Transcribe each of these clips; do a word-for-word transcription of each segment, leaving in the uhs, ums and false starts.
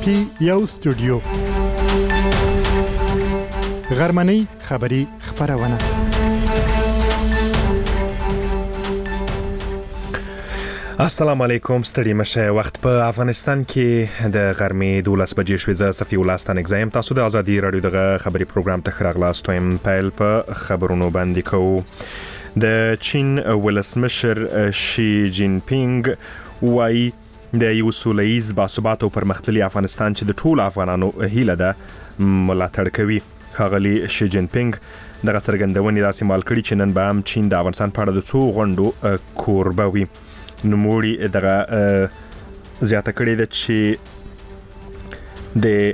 کې یو استودیو غرمنۍ خبری خبرونه السلام علیکم ستړي مشه وخت په افغانستان کې د غرمې دولس بجې شوې زه صفي ولستان اگزایم تاسو د ازادي رادیو دغه خبري پروګرام ته خراغلاست وایم پیل په خبرونو باندې کوو د چین ولسمشر شي جین پینګ وايي د یو سولهییز باثبات او پرمختللي افغانستان چې د ټولو افغانانو هیله ده ملاتړ کوي. ښاغلي شي جین پینګ دغه څرګندونې داسې مال کړي چې نن به هم چین د افغانستان په اړه د څو غونډو کوربه وي. نوموړي دغه زیاته کړې ده چې د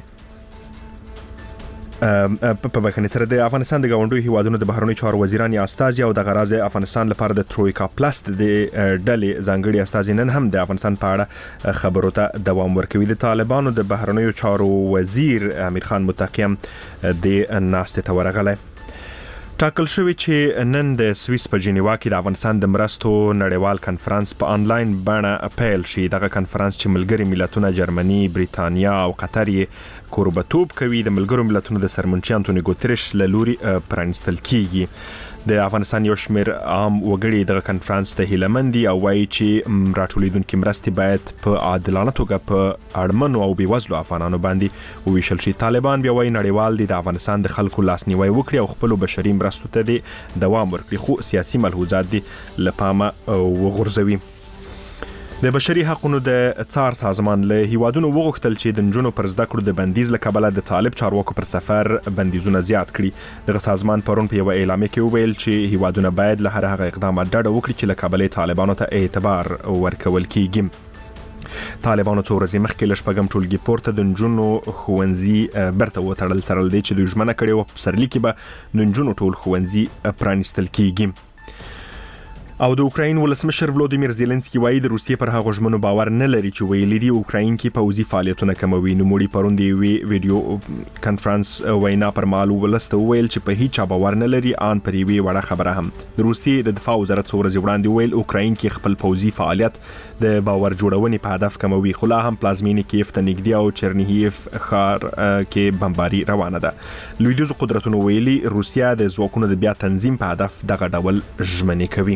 په بخښنې سره د افغانستان د ګاونډیو هیوادونو د بهرنیو چارو وزیران یا استازي او د غراض افغانستان لپاره د ترویکا پلس د ډلې ځانګړي استازي نن هم د افغانستان په اړه خبرو ته دوام ورکوي. د طالبانو د بهرنیو چارو وزیر امیر خان متقی د ناستې ته ورغلی. ټاکل شوی چې نن د سویس په جنیوا کې د افغانستان د مرستو نړیوال کنفرانس په آنلاین بڼه پیل شي. دغه کنفرانس چې ملګري ملتونه جرمني، بریتانیا او قطر یې کوربتوب کوي د ملګرو ملتونو د سرمنشي انټونی ګوتریش له لوري پرانیستل کیږي. د افغانستان یو شمېر عام وګړي دغه کنفرانس ته هیلهمندي او وایي چې راټولیدونکي مرستې باید په عادلانه توګه په اړمنو او بېوزلو افغانانو باندې وویشل شي. طالبان بیا وایي نړیوال دي د افغانستان د خلکو لاسنیوی وکړي او خپلو بشري مرستو ته دې دوام ورکړي، خو سیاسي ملحوظات دې له پامه وغورځوي. د بشري حقوقو د څار سازمان له هیوادونو وغوښتل چې د نجونو پر زده کړو د بندیز له کبله د طالب چارواکو پر سفر بندیزونه زیات کړي. دغه سازمان پرون په یوه اعلامیه کې وویل چې هیوادونه باید له هر هغه اقدامات ډډه وکړي چې له کبله طالبانو ته اعتبار ورکول کیږي. طالبانو څو ورځې مخکې له شپږم ټولګي پورته د نجونو ښوونځي برته وتړل، سره له دې چې دوی ژمنه کړې وه په پسرلي کې به د نجونو ټول ښوونځي پرانیستل کیږي. او د اوکراین ولسمشر ولودیمیر زيلنسکي وایي د روسیې پر هغه ژمنو باور نه لري چې ویلي دي اوکراین کې پوځي فعالیتونه کموي. نوموړي پرون د یوې ویډیو کنفرانس وینا پر مهال ولسته وویل چې په هیڅ چا باور نه لري ان پر یوې وړه خبره هم. د روسیې د دفاع وزارت څو ورځې وړاندې ویل اوکراین کې خپل پوځي فعالیت د باور جوړونې په هدف کموي، خو لا هم پلازمینې کیف ته نږدې او چرنیهیف ښار کې بمباري روانه ده. لویدیځو قدرتونو ویلي روسیا د ځواکونو د بیا تنظیم په هدف دغه ډول ژمنې کوي.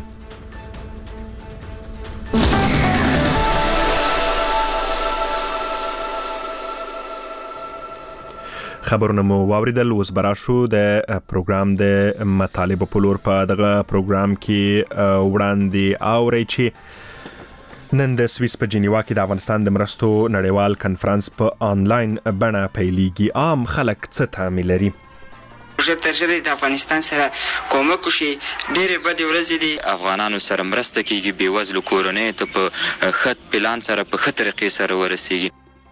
خبرونه مو واوریدل، اوس به راشو د پروګرام د مطالبو په لور. په دغه پروګرام کې وړاندې اورئ چې نن د سویس په جنیوا کې د افغانستان د مرستو نړیوال کنفرانس په آنلاین بڼه پیلیږي. عام خلک څه تمه لري؟ ژر تر ژره د افغانستان سره کومک وشي. ډېرې بدې ورځې دي، افغانانو سره مرسته کیږي، بېوزلو کورنیو ته په ښه پلان سره په ښه طریقې سره ورسیږي.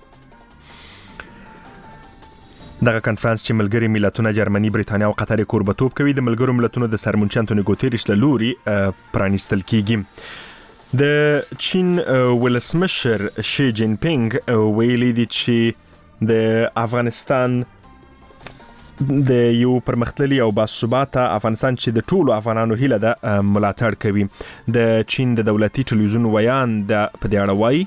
دغه کنفرانس چې ملګري ملتونه جرمني، بریتانیا او قطر کوربتوب کوي د ملګرو ملتونو د سرمنشي انټونی ګوتریش له لوري پرانیستل کیږي. د چین ولسمشر شي جین پینګ ویلي دي چې د افغانستان د یو پرمختللي او باثباته افغانستان چې د ټولو افغانانو هیله ده ملاتړ کوي. د چین د دولتي ټلویزیون ویان د په دې اړه وایي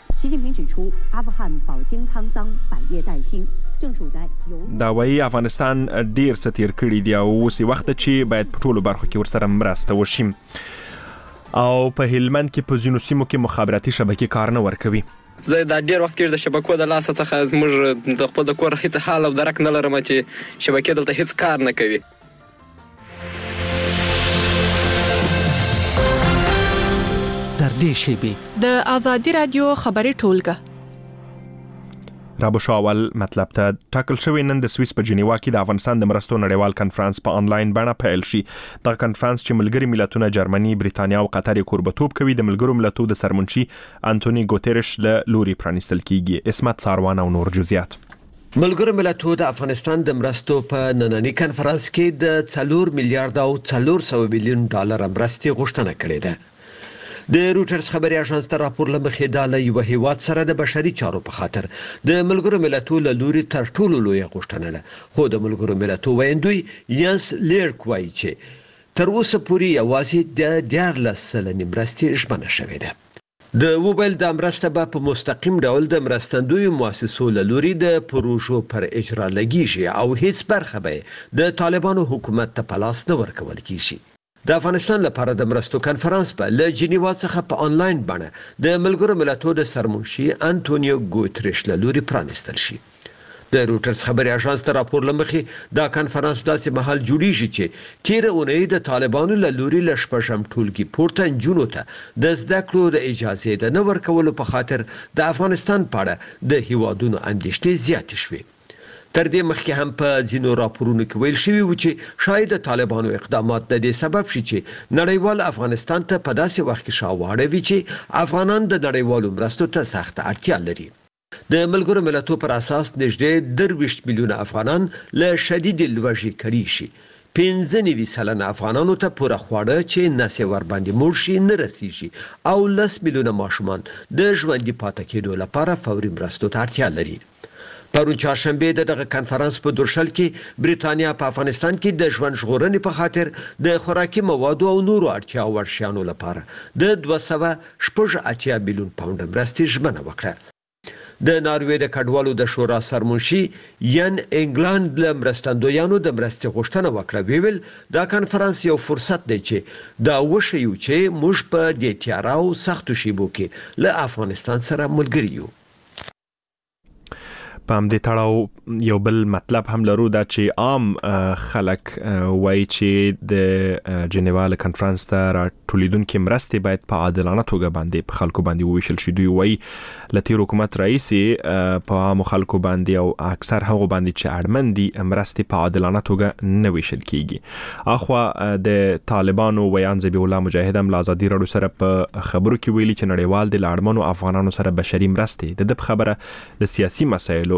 دا وایي افغانستان ډیر څه تیر کړي دي او اوس وخت چې باید په ټولو برخو کې ورسره مرسته وشي. او په هلمند کې په ځینو سیمو کې مخابراتي شبکې کار نه ورکوي. زه دا ډیر وخت کې د شبکو د لاسه څخه زموږ د خپل د کور هیڅ حال او درک نه لرم چې شبکې دلته هیڅ کار نه کوي. در دې شیبې د ازادي رادیو خبري ټولګه رابو شاول مطلب ته ټاکل شوی نن د سویس په جنیوا کې د افغانستان د مرستو نړیوال کنفرانس په آنلاین بڼه پیل شي. دا کنفرانس چې ملګري ملتونه جرمني، بریتانیا او قطر کوربتوب کوي د ملګرو ملتونو د سرمنشي انټونی ګوتریش له لوري پرانیستل کیږي. اسمت ساروان او نور جزئیات. ملګرو ملتونو د افغانستان د مرستو په نننی کنفرانس کې د څلور میلیارډ او څلور سوه میلیون ډالر مرستې غوښتنه کړې ده. د روټرز خبري اژانس ته راپور لمخې دا له یو هیواد سره د بشري چارو په خاطر د ملګرو ملتونو له لوري تر ټولو لوی غوښتنه ده. خو د ملګرو ملتونو ویندوی یانس لیرک وایي چې تر اوسه پورې یوازې د دیارلس سلنې مرستې ژمنه شوې ده. د موبایل د مرسته به په مستقیم ډول د مرستندوی مؤسسو له لوري د پروژو پر اجرا لګیږي او هیڅ برخه به د طالبانو حکومت ته په لاس نه ورکول کیږي. د افغانستان لپاره د مرستو کنفرانس په له جنیوا څخه په آنلاین بڼه د ملګرو ملتونو د سرمنشي انټونیو ګوتریش له لوري پرانیستل شي. د روټرز خبري اژانس ته راپور لمخې دا کنفرانس داسې مهال جوړیږي چې تیر اونۍ د طالبانو له لوري ل شپږم ټولګي پورته نجونو ته د زده کړو د اجازه د نه ورکولو په خاطر د افغانستان په اړه د هیوادونو اندېښنې زیاتې شوې. تر دې مخکې هم په ځینو راپورونو کې ویل شوي و چې شاید د طالبانو اقدامات د دې سبب شي چې نړیوال افغانستان ته په داسې وخت کې شاواړوي چې افغانان د نړیوالو مرستو ته سخت اړتیا لري. د ملګرو ملتونو پر اساس نږدې درویشت میلیونه افغانان له شدید لوږې کړي شي. پنځه نوي سلنه افغانانو ته پوره خواړه چې نسې ور باندې مړ شي نه رسیږي او لس میلیونه ماشومان د ژوندي پاتې کېدو لپاره فوري مرستو ته اړتیا لري. پرون چهارشنبه د دغه کنفرانس په درشل کې بریتانیا په افغانستان کې د ژوند ژغورنې په خاطر د خوراکي موادو او نورو اړتیا وړ شیانو لپاره د دوه سوه شپږ اتیا میلیون پاونډ مرستې ژمنه وکړه. د ناروې د کډوالو د شورا سرمنشي ین انګلند له مرستندویانو د مرستې غوښتنه وکړه. ویل دا کنفرانس یو فرصت دی چې دا وښیو چې موږ په دې تیاره او سختو شیبو کې له افغانستان سره ملګري یو. په همدې تړاو یو بل مطلب هم لرو دا چې عام خلک وایي چې د جنیوا له کنفرانس ته راټولیدونکې مرستې باید په عادلانه توګه باندې په خلکو باندې وویشل شي. دوی وایي له تیر حکومت رئیسي په عامو خلکو باندې او اکثر هغو باندې چې اړمن دي مرستې په عادلانه توګه نه ویشل کیږي. اخوا د طالبانو ویان ذبیح الله مجاهد هم له ازادي راډیو سره په خبرو کې ویلي چې نړیوال د اړمنو افغانانو سره بشري مرستې د خبره د سیاسي مسایلو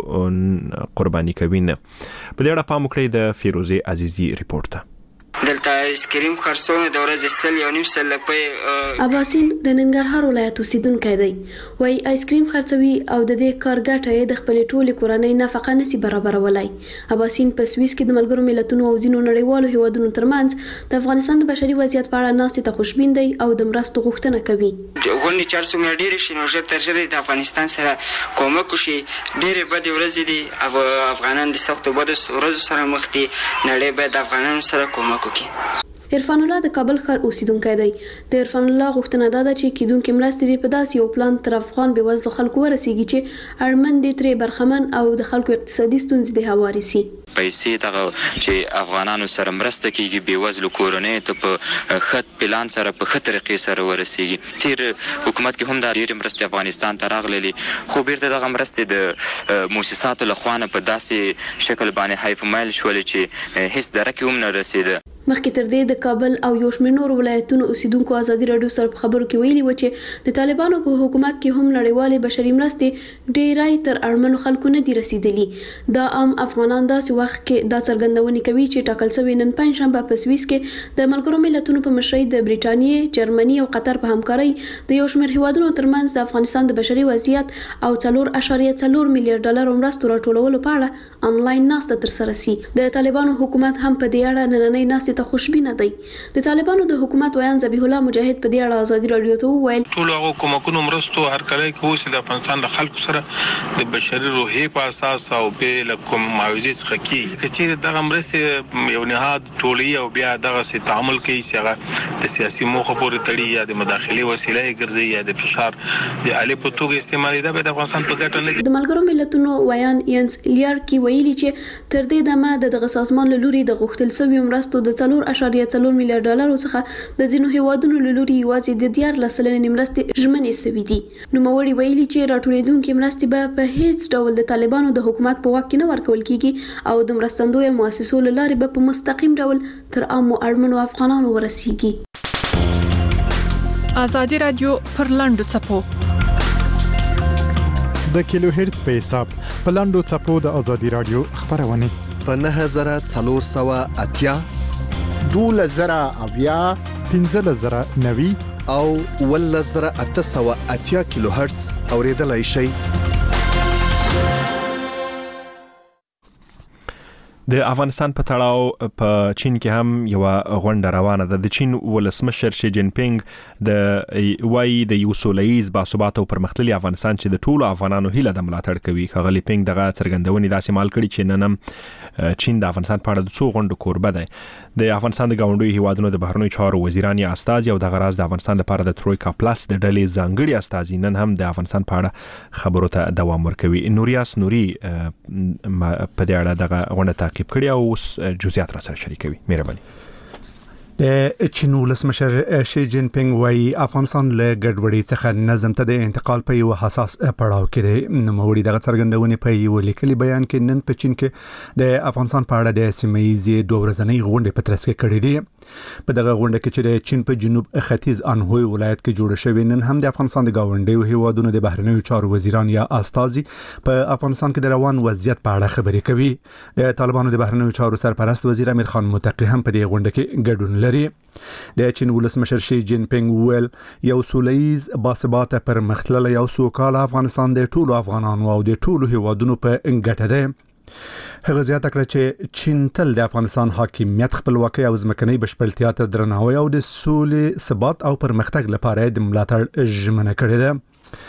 قرباني کوي نه. په دې اړه پام وکړئ د فیروزه عزیزی ریپورت ته. دلته آیسکریم خرڅونه د ورځې سل یو نیم سل لپاره. اباسین د ننګرهار ولایت اوسیدونکی دی. وای آیسکریم خرڅوي او د دې کار ګټه د خپل ټولې کورنۍ نفقه نسی برابرولای. اباسین په سویس کې د ملګرو ملتونو او ځینو نړیوالو هیوادونو ترمنځ د افغانستان د بشري وضعیت په اړه ناستې ته خوشبین دی او د مرستو غوښتنه کوي. غونډې چې څومره ډېرې شي نو ژر تر ژره د افغانستان سره کومک وشي. ډېرې بدې ورځې دي، افغانان د سختو بدو ورځو سره مخ دي. نړۍ باید د افغانانو سره کومک وکړي. عرفان الله د کابل ښار اوسیدونکی دی. د عرفان الله غوښتنه دا ده چې کیدونکې مرستې په داسې یو پلان تر افغان بېوزلو خلکو ورسیږي چې اړمن دي ترې برخمن او د خلکو اقتصادي ستونزې د هواري سي. پیسې دغه چې افغانانو سره مرسته کیږي بېوزلو کورنۍ ته په ښه پلان سره په ښه طریقې سره ورسیږي. تیر حکومت کې هم دا ډېرې مرستې افغانستان ته راغللې خو بیرته دغه مرستې د موسساتو له خوا نه په داسې شکل باندې حیف مایل شولې چې هیڅ درکې هم نه رسېده. مخکې تر دې د کابل او یو شمېر نورو ولایتونو اوسیدونکو ازادي راډیو سره په خبرو کې ویلي و چې د طالبانو په حکومت کې هم نړیوالې بشري مرستې ډېرای تر اړمنو خلکو نه دي رسیدلي. دا عام افغانان داسې وخت کې دا څرګندونې کوي چې ټاکل شوی نن پنجشنبه په سویس کې د ملګرو ملتونو په مشرۍ د بریټانیې، جرمني او قطر په همکارۍ د یو شمېر هیوادونو ترمنځ د افغانستان د بشري وضعیت او څلور اعشاریه څلور میلیارډ ډالر مرستو راټولولو په اړه آنلاین ناسته ترسره شي. د طالبانو حکومت هم په دې اړه نننۍ ناستې ته خوشبینه دی. د طالبانو د حکومت ویان ذبیح الله مجاهد په دې اړه ازادي راډیو ته وویل ټول هغه کومکونو مرستو هر کله کې اوس د افغانستان د خلکو سره د بشري روحي په اساس او به له کوم معاوضې څخه کیږي. چې دغه مرستې یو نهاد ټولي او بیا دغه سي تعامل کوي چې هغه د سیاسي موخه پورې تړي یا د مداخلې وسیله ګرځي یا د فشار د علي په توګه استعمالي ده. د افغانستان په ګټه نه د ملګرو ملتونو ویان ینس لیار کی ویلي چې تر دې دمه د دغه سازمان له لوري د غوښتل شوی مرستو د څلور اعشاریه څلور میلیارډ ډالر څخه د ځینو هیوادونو له لوري یوازې د دیارلس سلنې مرستې ژمنې شوي دي. نوموړي ویلي چې راټولېدونکې مرستې به په هیڅ ډول د طالبانو د حکومت په واک کې نه ورکول کیږي او د مرستندویه مؤسسو له لارې به په مستقیم ډول تر عامو اړمنو افغانانو ورسیږي. ازادي راډیو پر لاندو څپو د کیلو هرتز په حساب په لاندو څپو د ازادي راډیو خبرونه په نه زره څلور سوه اتیا دوله زره اویا پنځه زره نوي او اوله زره اته سوه اتیا کیلو هرتز اوریدلای شئ. د افغانستان په تړاو په چین کې هم یو غونډه روانه ده. د چین ولسمشر شي جین پینګ د وای د یو سولهییز باثبات او پرمختللي افغانستان چې د ټولو افغانانو هیله د ملاتړ کوي. ښاغلي پینګ دغه څرګندونې داسې مال کړي چې نن هم چین د افغانستان په اړه د څو غونډو کوربه دی. د افغانستان د ګاونډیو هیوادونو د بهرنیو چارو وزیران یا استازي او د غراز د افغانستان لپاره د ترویکا پلس د ډلې ځانګړي استازي نن هم د افغانستان په اړه خبرو ته دوام ورکوي. نوریاس نوري په دې اړه دغه غونډه تعقیب کړي او جزئیات را سره شریکوي. مهرباني. د چین ولسمشر شي جین پینګ وايي افغانستان له ګډوډۍ څخه نظم ته د انتقال په یو حساس پړاو کې دی. نوموړي دغه څرګندونې په یو لیکلي بیان کې نن په چین کې د افغانستان په اړه د سیمه‌ییزې دوه ورځنۍ غونډې په ترڅ کې کړې دي. په دغه غونډه کې چې د چین په جنوب ختیځ انهوی ولایت کې جوړه شوې نن هم د افغانستان د ګاونډیو هیوادونو د بهرنیو چارو وزیران یا استازي په افغانستان کې د روان وضعیت په اړه خبرې کوي. د طالبانو د بهرنیو چارو سرپرست وزیر امیر خان متقی هم په دې غونډه کې ګډون لري. د چین ولسمشر شي جین پینګ ویل یو سولهییز باثبات پرمختللی او سوکاله افغانستان د ټولو افغانانو او د ټولو هیوادونو په ګټه ده. هغه زیاته کړه چې چین تل د افغانستان حاکمیت، خپلواکۍ او ځمکنۍ بشپړتیا ته درناوی او د سولې، ثبات او پرمختګ لپاره د ملاتړ ژمنه کړې ده.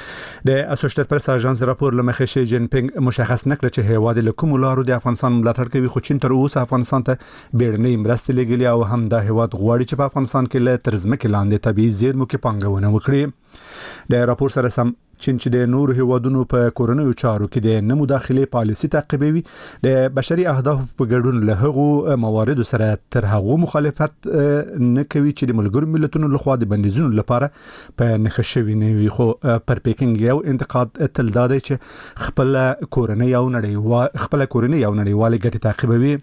د اسوسییټډ پریس اژانس راپور لمخې شي جین پینګ مشخص نکړه چې هیواد له کوم لارو د افغانستان ملاتړ کوي، خو چین تر اوسه افغانستان ته بیړنۍ مرستې لګولې او هم د هیواد غواړي چې په افغانستان کې له ترزمکې لاندې طبيعي زیرمو کې پانګونه وکړي. د راپور سره سم چین چې د نور هیوادونو په کورونو چارو کې د نه مداخله پالیسي تعقیبوي، د بشري اهدافو په ګډون له هغو مواردو سره تر هغو مخالفت نه کوي چې د ملګرو ملتونو لخوا د بندیزونو لپاره په نښه شوي نه وي. خو پر پیکنګ یو انتقاد تل دا دی چې خپل کورنۍ او نړیوال خپل کورنۍ او نړیوال ګټې تعقیبوي.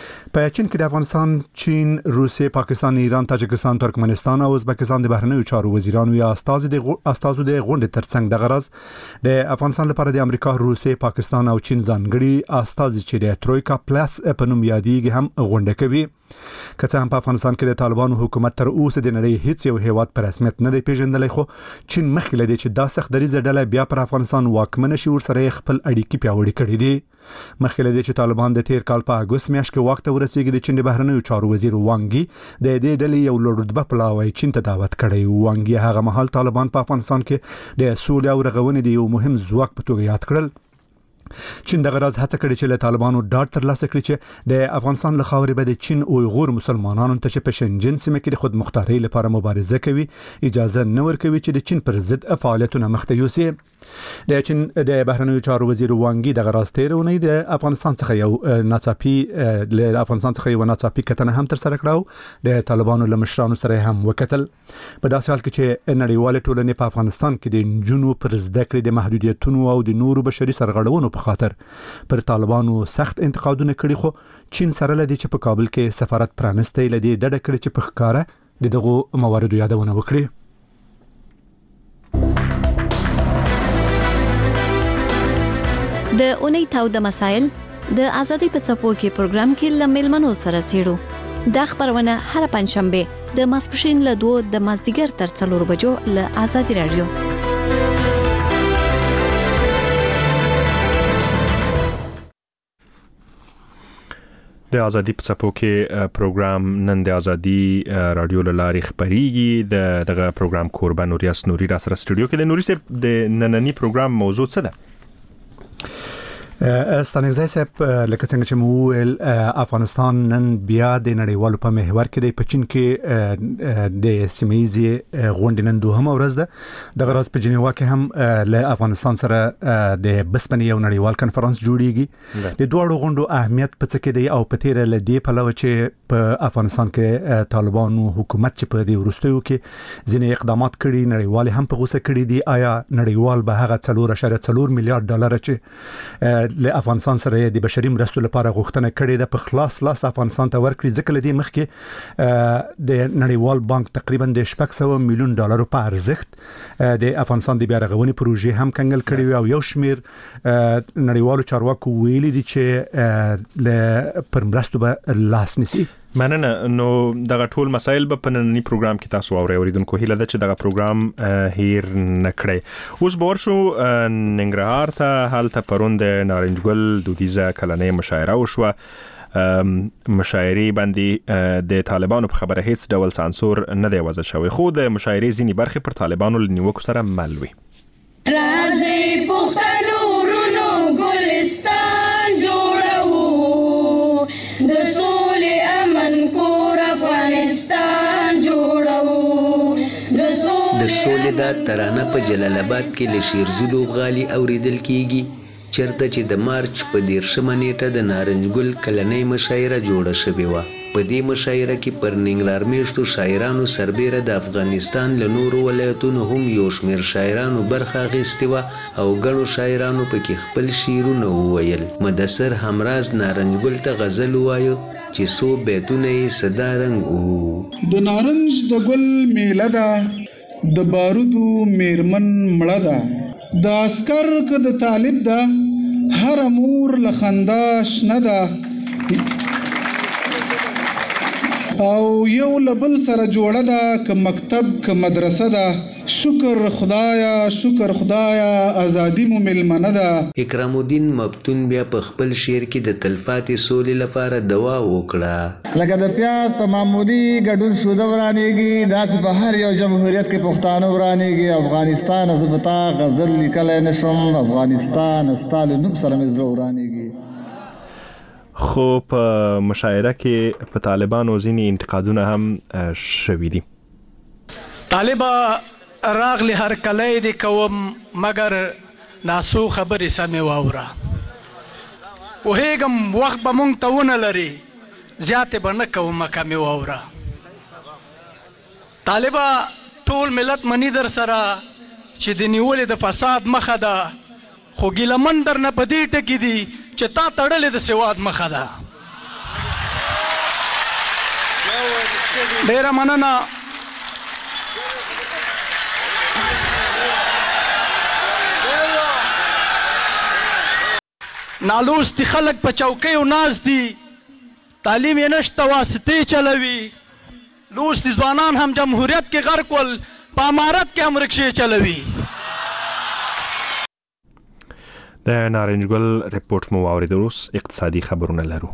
په چین کې د افغانستان، چین، روسیې، پاکستان، ایران، تاجکستان، ترکمنستان او ازبکستان د بهرنیو چارو وزیرانو یا استازي د استازو د غونډې ترڅنګ د غرض د افغانستان لپاره د امریکا، روسیې، پاکستان او چین ځانګړي استازي چې د ترویکا پلس په نوم یادېږي هم غونډه کوي. که څه هم په افغانستان کې د طالبانو حکومت تر اوسه د نړۍ هیڅ یو هیواد په رسمیت نه دی پیژندلی، خو چین مخکې له دې چې دا سخت دریځه ډله بیا پر افغانستان واکمنه شي ورسره خپل اړیکې پیاوړې کړې دي. مخکې له دې چې طالبان د تیر کال په اګوست میاشت کې واک ته ورسېږي، د چین د بهرنیو چارو وزیر وانګي د دې ډلې یو لوړ رتبه پلاوی چین ته دعوت کړی. وانګي هغه مهال طالبان په افغانستان کې د سولې او رغونې د یو مهم ځواک په توګه یاد کړل. چین دغه راز هڅه کړې چې له طالبانو ډاډ ترلاسه کړي چې د افغانستان له خاورې به د چین اویغور مسلمانانو ته چې په شنجن سیمه کې د خود مختارۍ لپاره مبارزه کوي اجازه نه ورکوي چې د چین پر ضد فعالیتونه مخته یوسي. د چین د بهرنیو چارو وزیر وانګي دغه راز تیر اونۍ د افغانستان څخه یو ناڅاپي له افغانستان څخه یو ناڅاپي کتنه هم تر سره کړو. د طالبانو له مشرانو سره هم وکتل. په داسې حال کې چې نړیوال ټولنې په افغانستان کې د جنونو پر زده کړې د محدودیتونو او د نورو بشري سرغړونو په خاطر پر طالبانو سخت انتقادونه کړي، خو چین سره لدی چې په کابل کې سفارت پرانستی لدی ډډه کړي چې په ښکاره د دغه مواردو یادونه وکړي. د اونۍ تاو د مسائل د ازادي په څپو کې پروګرام کې لملمنو سره چیرو د خبرونه هر پنځشنبه د ماسپښین له دوه د مازدیګر تر څلور بجو له ازادي رادیو. د ازادي په څپو کې پروګرام نن د ازادي رادیو لارې خبريږي. د دغه پروګرام کوربه نوریاس نوري را سره سټوډیو کې. د نوري صاحب د نننی پروګرام موضوع څه ده؟ ستانګزای صاحب لکه څنګه چې مو ویل افغانستان نن بیا د نړیوالو په محور کې د پچین کې د سیمه‌ییزې غونډې نن دوهمه ورځ ده. د غرض په جنیوا کې هم له افغانستان سره د بسپنې یو نړیوال کنفرانس جوړیږي. د دوه غونډو اهمیت په څه کې دی او په تیر له دې په لور چې په افغانستان کې طالبانو حکومت چې په دې ورستیو کې ځینې اقدامات کړي نړیوال هم په غوسه کړي دي، آیا نړیوال به هغه څلور اشاریه څلور میلیارډ ډالر چې له افغانستان سره د بشري مرستو لپاره غوښتنه کړې ده په خلاص لاس افغانستان ته ورکړي؟ ځکه لدی مخکې د نړیوال بانک تقریبا د شپږ سوه میلیون ډالر په ارزښت د افغانستان د بیا رغونې پروژې هم کنګل کړي او یو شمیر نړیوالو چارواکو ویلي دي چې له پر مرستو به لاس نسی. مننه. نو دغه ټول مسایل به په نننی پروګرام کې تاسو اورئ. اوریدونکو هیله ده چې دغه پروګرام هیر نه کړئ. اوس به ورشو ننګرهار ته. هلته پرون د نارنج ګل دودیزه کلنۍ مشاعره وشوه مشاعري باندې د طالبانو په خبره هیڅ ډول سانسور نه دی وضع شوی، خو د مشاعري ځینی برخې پر طالبانو لنیوکو سره مل وي. راځي پښتنو ورونو ګلستان جوړو، د سولې امن کور افغانستان جوړو، د سولې دا ترانه په جلال آباد کې له شیرزو لوبغالي اوریدل کیږي، چرته چې د مارچ په دیرشمه نیټه د نارنج ګل کلنۍ مشاعره جوړه شوې وه. په دې مشاعره کې پر ننګرهار میشتو شاعرانو سربیره د افغانستان له نورو ولایتونو هم یو شمېر شاعرانو برخه اخیستې وه او ګڼو شاعرانو پکې خپل شعرونه وویل. مدثر همراز نارنج ګل ته غزل ووایه چې څو بیتونه یې صدا رنګ وو. د نارنج د ګل میله ده، د بارودو میرمن مړه ده، د عسکر که د طالب ده، هر مور له خندا شنه ده، او یو له بل سره جوړه ده، که مکتب که مدرسه ده. شکر خدایا شکر خدایا ازادي مو ملمنه ده. اکرام الدین مبتون بیا په خپل شعر کې د تلپاتې سولې لپاره دعا وکړه. لکه د پیاز په معمولي ګډون سوده ورانېږي، داسې په هر یو جمهوریت کې پښتانه ورانېږي. افغانستان زه به تا غزل لیکلی نه شم، افغانستان ستا له نوم سره مې زړه ورانېږي. خو په مشاعره کې په طالبانو ځینې انتقادونه هم شوي دي. طالبه راغلی هر کلی دی کوم، مګر ناسو خبرې سمې واوره. پوهېږم وخت به مونږ ته ونه لري، زیاتې به نه کومه کمې واوره. طالبه ټول ملت مني در سره چې د نیولې د فساد مخه ده، خو ګیلمن در نه په دې ټکي دي چې تا تړلې د سواد مخه ده. ډېره مننه. نالوستي خلک په چوکیو ناست دي، تعلیم یې نشته، واسطې چلوي. لوستي ځوانان هم جمهوریت کې غرق ول، په امارت کې هم رکشې چلوي. د نارنج ګل رپورټ مو واورېد. اوس اقتصادي خبرونه لرو.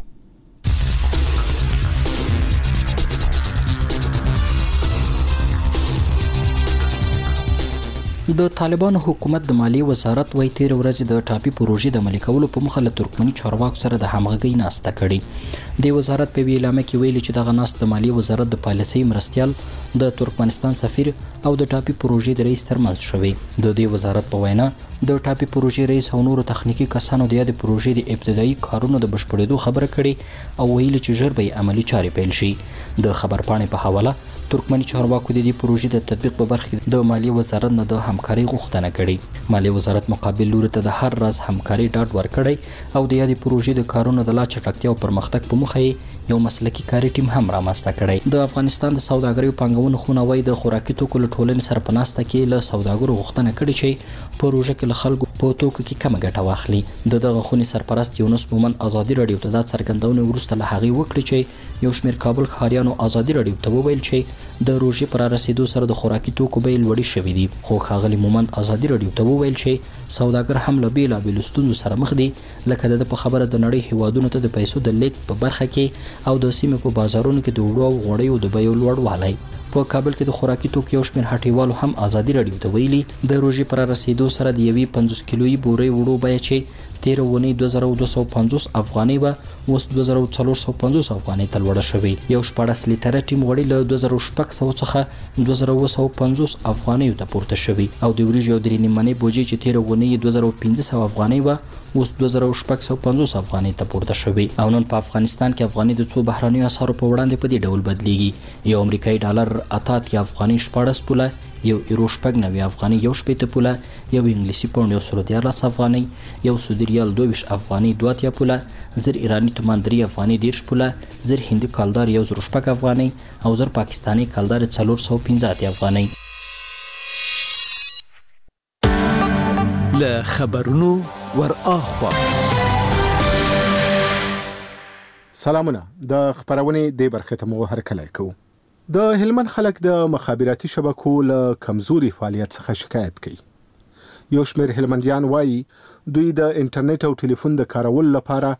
د طالبانو حکومت د مالیې وزارت وايي تیر ورځ د ټاپي پروژې د عملي کولو په مخه له ترکمني چارواکو سره د همغږۍ ناسته کړې. د وزارت په اعلامیه کې ویلي چې دغه ناسته د مالیې وزارت د پالیسۍ مرستیال، د ترکمنستان سفیر او د ټاپي پروژې د رئیس ترمنځ شوې. د دې وزارت په وینا د ټاپي پروژې رئیس او نورو تخنیکی کسانو د یادې پروژې د ابتدایي کارونو د بشپړېدو خبره کړې او ویلي چې ژر به عملي چارې پیل شي. د خبرپاڼې په حواله ترکمني چارواکو د دې پروژې د تطبیق په برخه کې د مالیې وزارت نه د همکارۍ غوښتنه کړې. مالیې وزارت مقابل لوري ته د هر راز همکارۍ ډاډ ورکړی او د یادې پروژې د کارونو د لا چټکتیا او پرمختګ په موخه یو مسلکي کاري ټیم هم رامنځته کړی. د افغانستان د سوداګرۍ پانګونو خونه وایي د خوراکي توکو له ټولنې سره په ناسته کې له سوداګرو غوښتنه کړې چې پروژه کې له خلکو په توکو کې کمه ګټه واخلي. د دغه خونې سرپرست یونس مومن ازادي راډیو ته دا څرګندونه وروسته له هغې وکړې چې یو شمېر کابل ښاریانو ازادي راډیو ته وویل چې د روژې پر رسیدو سره د خوراکي توکو بیې لوړې شوې دي. خو ښاغلي مومند ازادي راډیو ته وویل چې سوداګر هم له بېلابېلو ستونزو سره مخ دي، لکه د ده په خبره د نړۍ هیوادونو ته د پیسو د لیږد په برخه کې او د سیمې په بازارونو کې د وړو او غوړیو د بیو لوړوالی. په کابل کې د خوراکي توکو یو شمېر هټیوالو هم ازادي راډیو ته ویلي د روژې پر رسیدو سره د یوې پنځوس کیلویي بورۍ وړو بیه چې تیره اونۍ دوه زره دوه سوه پنځوس افغانۍ به اوس دوه زره څلور سوه پنځوس افغانۍ ته لوړه شوې. یو شپاړس لیټره ټیم غوړي له دوه زره شپږ سوه څخه دوه زره اووه سوه پنځوس افغانیو ته پورته شوي او د وریجو او درې نیمه منۍ بوجۍ چې تیره اونۍ دوه زره پنځه سوه افغانۍ به اوس دوه زره شپږ سوه پنځوس افغانۍ ته پورته شوي. او نن په افغانستان کې افغانۍ د څو بهرنیو اسعارو په وړاندې په دې ډول بدلیږي. یو امریکایي ډالر اته اتیا افغانۍ شپاړس پوله، یو ایرو شپږ نوي افغانۍ یو شپېته پوله، یو انګلیسي پاونډ یو سلو دیارلس افغانۍ، یو سعودي ریال دوه ویشت افغانۍ دوه اتیا پوله، زر ایراني تومان درې افغانۍ دېرش پوله، زر هندي کالدار یو زر شپږ افغانۍ او زر پاکستاني کالدار څلور سوه پنځه اتیا افغانۍ. له خبرونو ور اخوا سلامونه. د خبرونې د برخه ته مو هرکلی کوو. د هلمند خلک د مخابراتي شبکو له کمزوري فعالیت څخه شکایت کوي. یو شمېر هلمندیان وایي دوی د انټرنیټ او ټلیفون د کارولو لپاره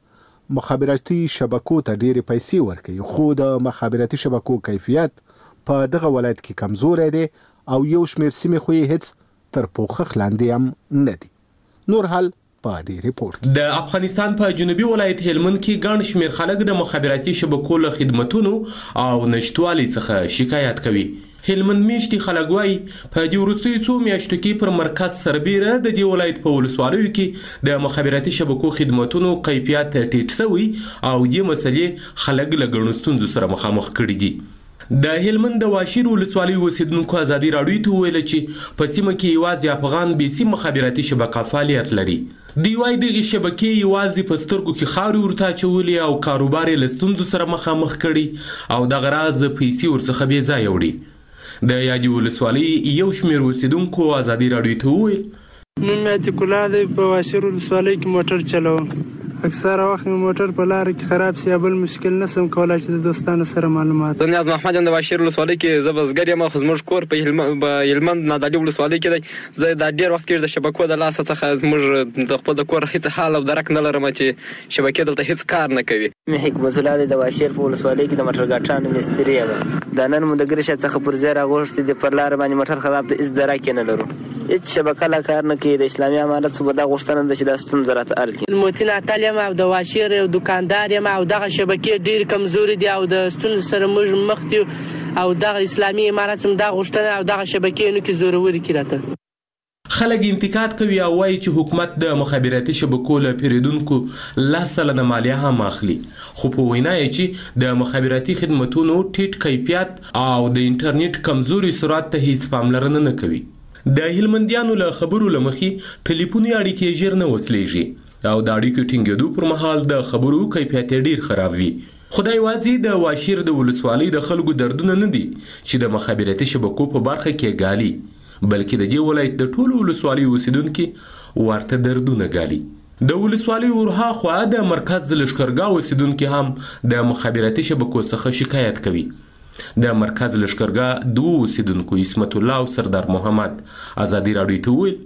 مخابراتي شبکو ته ډېرې پیسې ورکوي، خو د مخابراتي شبکو کیفیت په دغه ولایت کې کمزوری دی او یو شمېر سیمې خو یې هیڅ تر پوښښ لاندې هم نه دي. نور حال په دې ریپورت د افغانستان په جنوبي ولایت هلمند کې ګڼ شمېر خلک د مخابراتي شبکو له خدمتونو او نشتوالي څخه شکایت کوي. هلمند میشتي خلک وایي په دې وروستیو څو میاشتو کې پر مرکز سربیره د دې ولایت په ولسوالیو کې د مخابراتي شبکو خدمتونو کیفیت ټیټ شوی او دې مسلې خلک له ګڼو ستونزو سره مخامخ کړي دي. د هلمند د واشیر ولسوالۍ اوسیدونکو ازادي راډیو ته وویل چې په سیمه کې یوازې افغان بي سي مخابراتي شبکه فعالیت لري. دوی وایي دغې شبکې یوازې په سترګو کې خاورې ورته اچولې او کاروبار یې له ستونزو سره مخامخ کړي او دغه راز پیسې ورڅخه بې ځایه وړي. د یادې ولسوالۍ یو شمېر اوسیدونکو ازادي راډیو ته وویل نوم مې عتیق الله دی، په واشیر ولسوالۍ کې موټر چلوم. اکثره وخت مې موټر په لاره کې خراب سي یا بل مشکل نسم کولای چې د دوستانو سره معلومات. زه نیاز محمد یم د واشیر ولسوالۍ کې زه بزګر یم، خو زموږ کور په هلمند نادعلي ولسوالۍ کې دی. زه دا ډېر وخت کې د شبکو د لاسه څخه زموږ د خپل د کور هیڅ حال او درک نه لرم چې شبکې دلته هیڅ کار نه کوي. مې حکمت الله دی د واشیر په ولسوالۍ کې د موټر ګاټانو مستري یم. د نن مو د ګرشه څخه پر ځای راغوښتي د پر لار باندې موټر خراب دی، هیڅ درک نه لرو، هیڅ شبکه لا کار نه کوي. د اسلامي امارت څخه دا غوښتنه ده چې دا ستونزه راته حل کړي. موتین عتل یم او د واشیر یو دکاندار یم او دغه شبکې ډېر کمزوري دي او د ستونزو سره موږ مخ دي او دغه اسلامي امارت هم دا غوښتنه او دغه شبکې نو کې زوروري کړي راته. خلک انتقاد کوي او وایي چې حکومت د مخابراتي شبکو له پیریدونکو لس سلنه مالیه هم اخلي، خو په وینا یې چې د مخابراتي خدمتونو ټیټ کیفیت او د انټرنیټ کمزوري سرعت ته هیڅ پاملرنه نه کوي. د هلمندیانو له خبرو له مخې ټلیفوني اړیکې ژر نه وصلېږي او د اړیکو ټینګېدو پر مهال د خبرو کیفیت ډیر خراب وي. خدای وازي د واشیر د ولسوالۍ د خلکو دردونه نه دي چې د مخابراتي شبکو په برخه کې ګالي، بلکې د دې ولایت د ټولو ولسوالۍ اوسیدونکو ورته دردونه ګالي. د ولسوالۍ ورها خوا د مرکز لشکرګاه اوسیدونکو هم د مخابراتي شبکو څخه شکایت کوي. د مرکز لشکرګاه دوه اوسیدونکو اسمت الله او سردار محمد ازادي راډیو ته وویل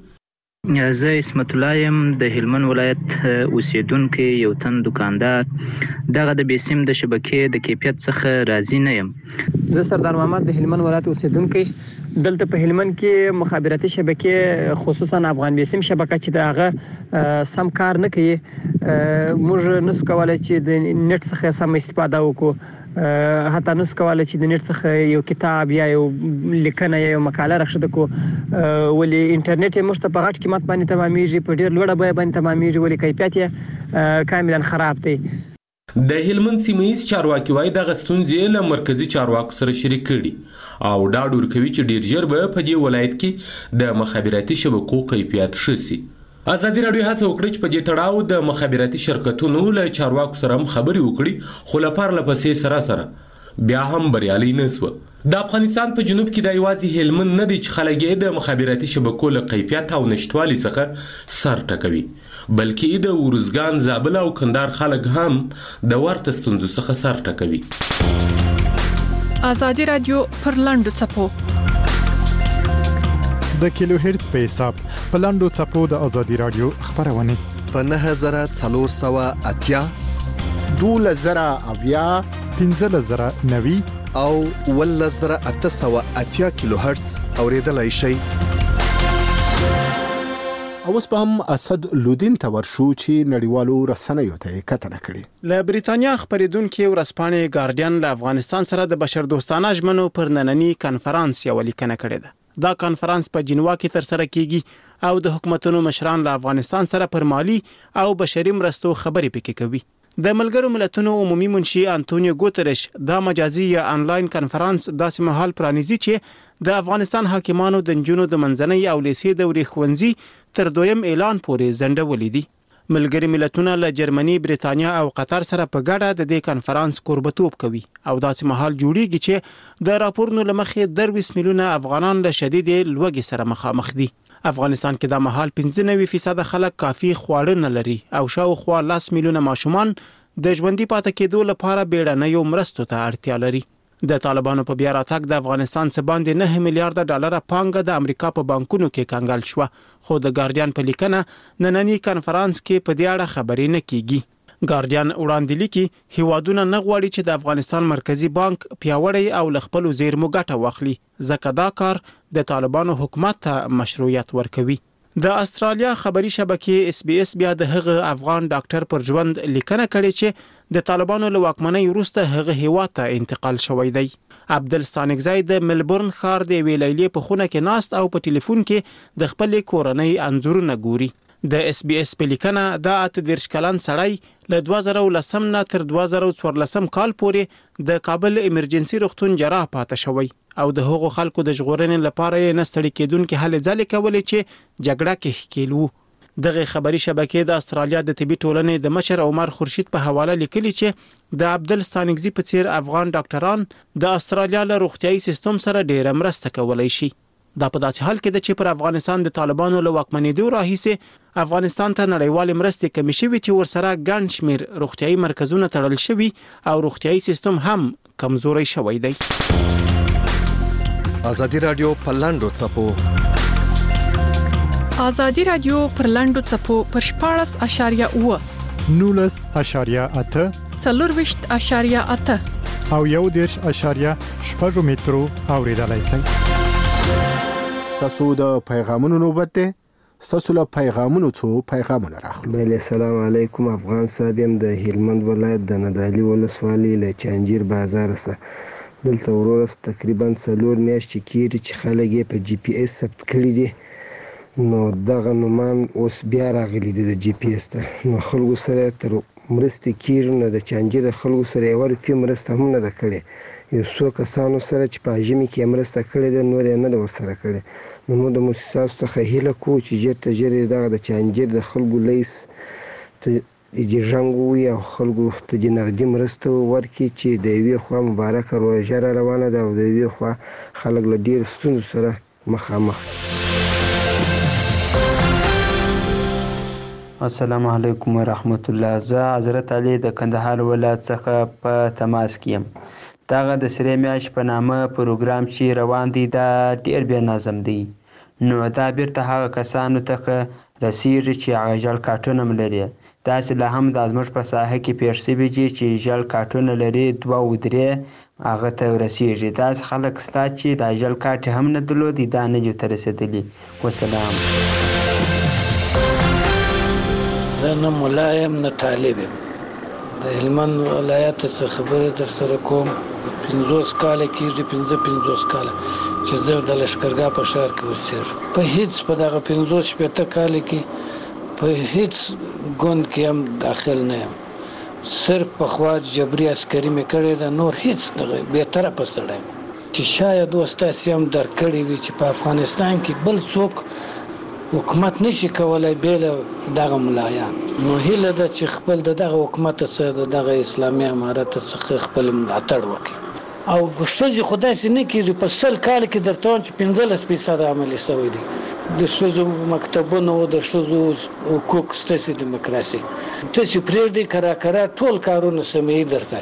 زه اسمت الله یم د هلمند ولایت اوسیدونکی یو تن دکاندار. دغه د بیسیم د شبکې د کیفیت څخه راضي نه یم. زه سردار محمد د هلمند ولایت اوسیدونکی. دلته په هلمند کې مخابراتي شبکې خصوصا افغان بیسیم شبکه چې دغه سم کار نه کوي، موږ نسو کولای چې د نت څخه سم استفاده وکړو، حتی نسو کولای چې د نت څخه یو کتاب یا یو لیکنه یا یو مقاله راخښته کو، ولې انټرنیټ موږ ته په غټ قیمت باندې تمامېږي، په ډېر لوړه بیه باندې تمامېږي، ولې کیفیت یې کاملا خراب دی. د هلمند سیمه‌ییز چارواکي وایي دغه ستونزې له مرکزي چارواکو سره شریک کړي او ډاډ ورکوي چې ډېر ژر به په دې ولایت کې د مخابراتي شبکو کیفیت ښه سي. ازادي راډیو هڅه وکړه چې په دې تړاو د مخابراتي شرکتونو له چارواکو سره هم خبرې وکړي، خو له پرله پسې سره سره بیا هم بریالي نه سوه. د افغانستان په جنوب کې د یوازې هلمند نه دی چې خلک یې د مخابراتي شبکو له کیفیت او نشتوالي څخه سر ټکوي، بلکې د ورزګان، زابل او کندهار خلک هم د ورته ستونزو څخه سر ټکوي. ازادي راډیو پر لاندو څپو د کیلو هرتز په حساب په لاندو څپو د ازادي راډیو خبرونه په نه زره څلور سوه اتیا دوولس زره اویا پنځلس زره نوي او ولس زره اته سوه اتیا کیلو هرتز اوریدلای شئ. اوس په هم اسد لودین ته ورشو چې نړیوالو رسنیو ته کتنه کړي. له بریتانیا خبرېدونکي ورځپاڼې ګارډین له افغانستان سره د بشردوستانه ژمنو پر ننني کنفرانس یو لیکنه کړې ده. دا کنفرانس په جنوا کې تر سره کیږي او د حکومتونو مشران له افغانستان سره پر مالی او بشري مرستو خبرې پکې کوي. د ملګرو ملتونو عمومي منشي انټونیو ګوتریش دا مجازي یا انلاین کنفرانس داسې مهال پرانیزي چې د افغانستان حاکمانو د نجونو د منځنۍ او لیسې دورې ښوونځي تر دویم اعلان پورې ځنډولې دي. ملګري ملتونه له جرمني، بریتانیا او قطر سره په ګډه د دې کنفرانس کوربتوب کوي او داسې مهال جوړیږي چې د راپورونو له مخې درویس میلیونه افغانان له شدید لوږې سره مخامخ دي. افغانستان کې د مهال پنځه نوي فیصد خلک کافي خواړه نه لري او شاوخوا لس میلیونه ماشومان د ژوندۍ پاتې کېدو لپاره بیړنیو مرستو ته اړتیا لري. د طالبانو په بیا راتګ د افغانستان څخه باندې نه میلیارډ ډالر پانګه د امریکا په بانکونو کې کنګل شو، خو د ګارډین په لیکنه نننی کنفرانس کې په دې اړه خبرې نه کیږي. ګارډین وړاندې لیکي هیوادونه نه غواړي چې د افغانستان مرکزی بانک پیاوړی او ل خپل زیرمو ګټه واخلي ځکه دا کار د طالبانو حکومت ته مشروعیت ورکوي. د استرالیا خبري شبکې اس بي اس بیا د هغه افغان ډاکټر پر ژوند لیکنه کړې چې د طالبانو له واکمنۍ وروسته هغه هیواد ته انتقال شوی دی. عبدل ستانکزی د ملبورن ښار د ویلایلې په خونه کې ناست او په ټلیفون کې د خپل کورنۍ انځورونه ګوري. د اس بي اس په لیکنه دا اته دېرش کلن سړی له دوه زره ولسم نه تر دوه زره څوارلسم کال پورې د کابل ایمرجنسي روغتون جراح پاتې شوی او د هغو خلکو د ژغورنې لپاره یې نه ستړي کېدونکې هلې ځلې کولې چې جګړه کې ښکېلو. دغه خبري شبکې د استرالیا د طبي ټولنې د مشر عمر خورشید په حواله لیکلي چې د عبدل ستانکزی په څیر افغان ډاکټران د استرالیا له روغتيایي سیستم سره ډېره مرسته کولای شي. دا په داسې حال کې ده چې پر افغانستان د طالبانو له واکمنېدو راهیسې افغانستان ته نړیوال مرستې کمې شوې چې ورسره ګڼ شمېر روغتيایي مرکزونه تړل شوي او روغتيایي سیستم هم کمزوري شوی دی. ازادي رادیو په لاندو څپو ازادي رادیو پر لاندو څپو پر شپاړس اشاریه اوه نولس اشاریه اته څلورویشت اشاریه اته او یو دېرش اشاریه شپږ مترو اوریدلای شئ. تاسو د پیغامونو نوبت ده. تاسو له پیغامونو څو پیغامونه راخلو. بله سلام علیکم. افغان صاحب يم د هلمند ولایت د ندالي ولسوالۍ له چانجیر بازار سره. دلته ورورس تقریبا څلور میاشتې کېږي چې خلک یې په جی پی ایس ثبت کړي دي. نو دغه نومان اوس بیا راغلي دي د جی پی ایس ته. نو خلکو سره تر مرستې کېږي نه د چانجیر خلکو سره یو روپۍ مرسته هم نه ده کړې. یو څو کسانو سره چې په ژمي کې مرسته کړې ده نور یې نه ده ورسره کړې. نو موږ د موسساتو څخه هیله کوو چې ژر تر ژره دغه د چانجیر د خلکو لیس ته د ژنګ وي او خلکو ته د نغدي مرسته ورکړي چې د یوې خوا مبارکه روژه را روانه ده او د یوې خوا خلک له ډېرو ستونزو سره مخامخ دي. السلام علیکم ورحمت الله. زه حضرت علي د کندهار ولایت څخه په تماس کې یم. دغه د سرې میاشت په نامه پروګرام چې روان دی دا ډېر بې نظم دی. نو دا بیرته هغه کسانو ته رسیږي چې هغه ژړ کارټونه هم لري. داسې لا هم دا زموږ په ساحه کې پېښ شوي دي چې ژړ کارټونه لري دوه او درې هغه ته رسیږي. داسې خلک شته چې دا ژړ کارټ هم نه درلودي دا نه دي ته رسېدلي. وسلام. زه نه ملا یم نه طالب یم. د هلمند ولایت څخه خبرې در سره کوم. پنځوس کاله کېږي پنځه پنځوس کاله چې زه د لښکرګاه په ښار کې اوسېږم. په هېڅ په دغه پنځوس شپېته کاله کې په هېڅ ګوند کې هم داخل نه یم. صرف پخوا جبري عسکري مې کړې ده نور هېڅ دغه بېطرفه سړی یم چې شاید اوس تاسې هم درک کړي وي چې په افغانستان کې بل څوک حکومت نشي کولای بیل دغه ملایان. نو هیله ده چې خپل دغه حکومت څخه دغه اسلامي امارت څخه خپل ملاتړ وکړي او ښځې خو داسې نه کېږي په سل کال کې درته وایم چې پنځلس فیصده عملي شوی دی. د ښځو مکتبونو د ښځو حقوق ستاسې دیموکراسي تاسې پرېږدئ کرا کرا ټول کارونه سموي درته.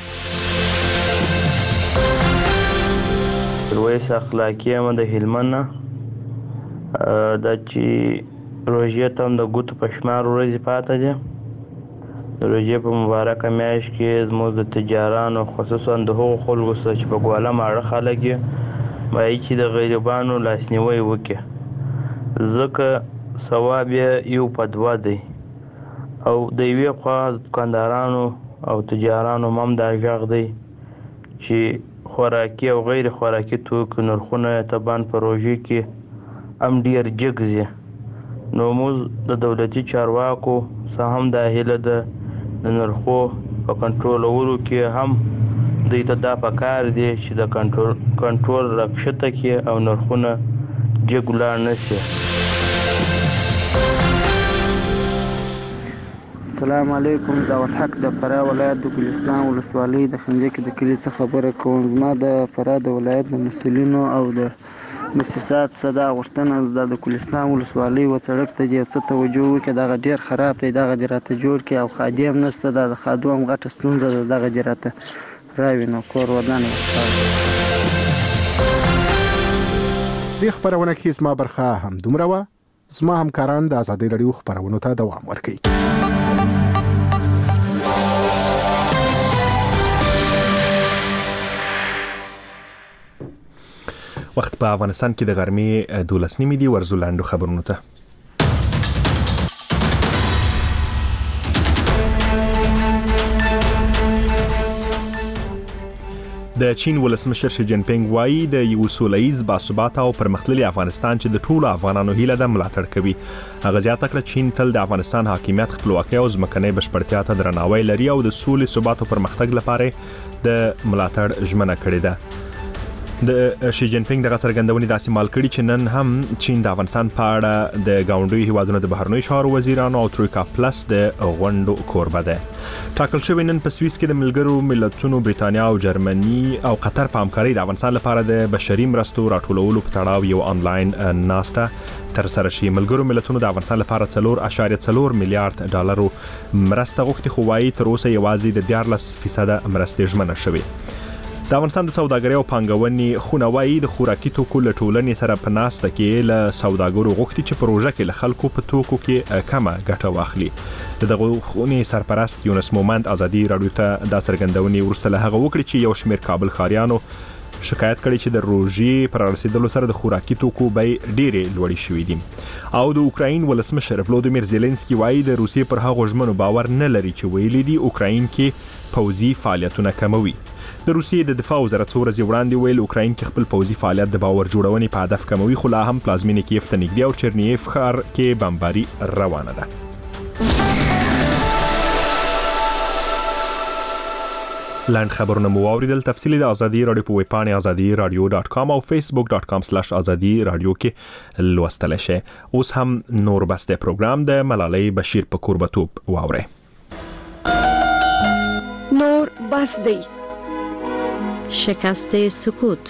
میرویس اخلاقي یم د هلمند نه. دا چې روژې ته هم د ګوتو په شمار ورځې پاته دي. د روژې په مبارکه میاشت کې زموږ د تجارانو خصوصا د هغو خلکو سره چې په ګواله ماړه خلک یې باید چې د غریبانو لاسنیوی وکړي ځکه ثواب یې یو په دوه دی. او د یوې خوا دوکاندارانو او تجارانو هم دا غږ دی چې خوراکي او غیر خوراکي توکو نرخونه طبعا په روژې کې هم ډېر جګ ځي. نو موږ د دولتي چارواکو څخه هم دا هیله ده د نرخو په کنټرولولو کې هم دوی ته دا پکار دی چې د کنټرول کنټرول راکښته کړي او نرخونه جګ ولاړ نه شي. السلام علیکم. ضیاء الحق د فراه ولایت د ګلستان ولسوالۍ د خنجکې د کلي څخه خبره کوم. زما د فراه د ولایت د مسؤلینو او د مؤسسات صدا غوښتنه ده د ګلستان ولسوالۍ و سړک ته دې څه توجه وکړي. دغه ډېر خراب دی دغه دې راته جوړ کړي او خادي هم نشته. دا د خادو هم غټه ستونزه ده دغه دې راته راوي نو کور ودان دې خبرونه کې زما برخه هم دومره وه. زما همکاران د ازادي راډیو خبرونو ته دوام ورکوي. وخت په افغانستان کې د غرمې دولس نیمې دي. ورزو لاندو خبرونو ته. د چین ولسمشر شي جین پینګ وایي د یو سولهییز باثباته او پرمختللي افغانستان چې د ټولو افغانانو هیله ده ملاتړ کوي. هغه زیاته کړه چین تل د افغانستان حاکمیت، خپلواکۍ او ځمکنۍ بشپړتیا ته درناوی لري او د سولې، ثبات او پرمختګ لپاره د ملاتړ ژمنه کړې ده. د شي جین پینګ دغه څرګندونې داسې مال کړي چې نن هم چین د افغانستان په اړه د ګاونډیو هیوادونو د بهرنیو چارو وزیرانو او ترویکا پلس د غونډو کوربه ده. ټاکل شوی نن په سویس کې د ملګرو ملتونو برېټانیا او جرمني او قطر په همکارۍ د افغانستان لپاره د بشري مرستو راټولولو په تړاو یو آنلاین ناسته تر سره شي. ملګرو ملتونو د افغانستان لپاره څلور اعشاریه څلور میلیارډ ډالرو مرسته غوښتي، خو وايي تر اوسه یوازې د دیارلس فیصده مرستې ژمنه شوې. د افغانستان د سوداګرۍ او پانګونې خونه وايي د خوراکي توکو له ټولنې سره په ناسته کې له سوداګرو غوښتي چې پروژه کې له خلکو په توکو کې کمه ګټه واخلي. دغه خونې سرپرست یونس مومند ازادي رادیو ته دا څرګندونې ورسته له هغه وکړي چې یو شمېر کابل ښاریانو شکایت کړي چې د روژې پر رسیدلو سره د خوراکي توکو بیې ډېرې لوړې شوې دي. او د اوکراین ولسمشر ولودیمیر زيلنسکي وايي د روسیې پر هغو ژمنو باور نه لري چې ویلي دي اوکراین کې پوځي فعالیتونه کموي. د روسیې د دفاع وزارت څو ورځې وړاندې ویل اوکراین کې خپل پوځي فعالیت د باور جوړونې په هدف کموي، خو لا هم پلازمینې کیف ته نږدې او چرنیف ښار کې بمباري روانه ده. لاند خبرونه مو واوریدل. تفصیلی د ازادي رادیو په ویب پاڼې ازادي رادیو ډاټ کام او فیسبوک ډاټ کام سلاش ازادي رادیو کې لوستلی شئ. اوس هم نور بس د پروګرام د ملالۍ بشیر په کوربتوب واورئ. نور بس دی شکست سکوت.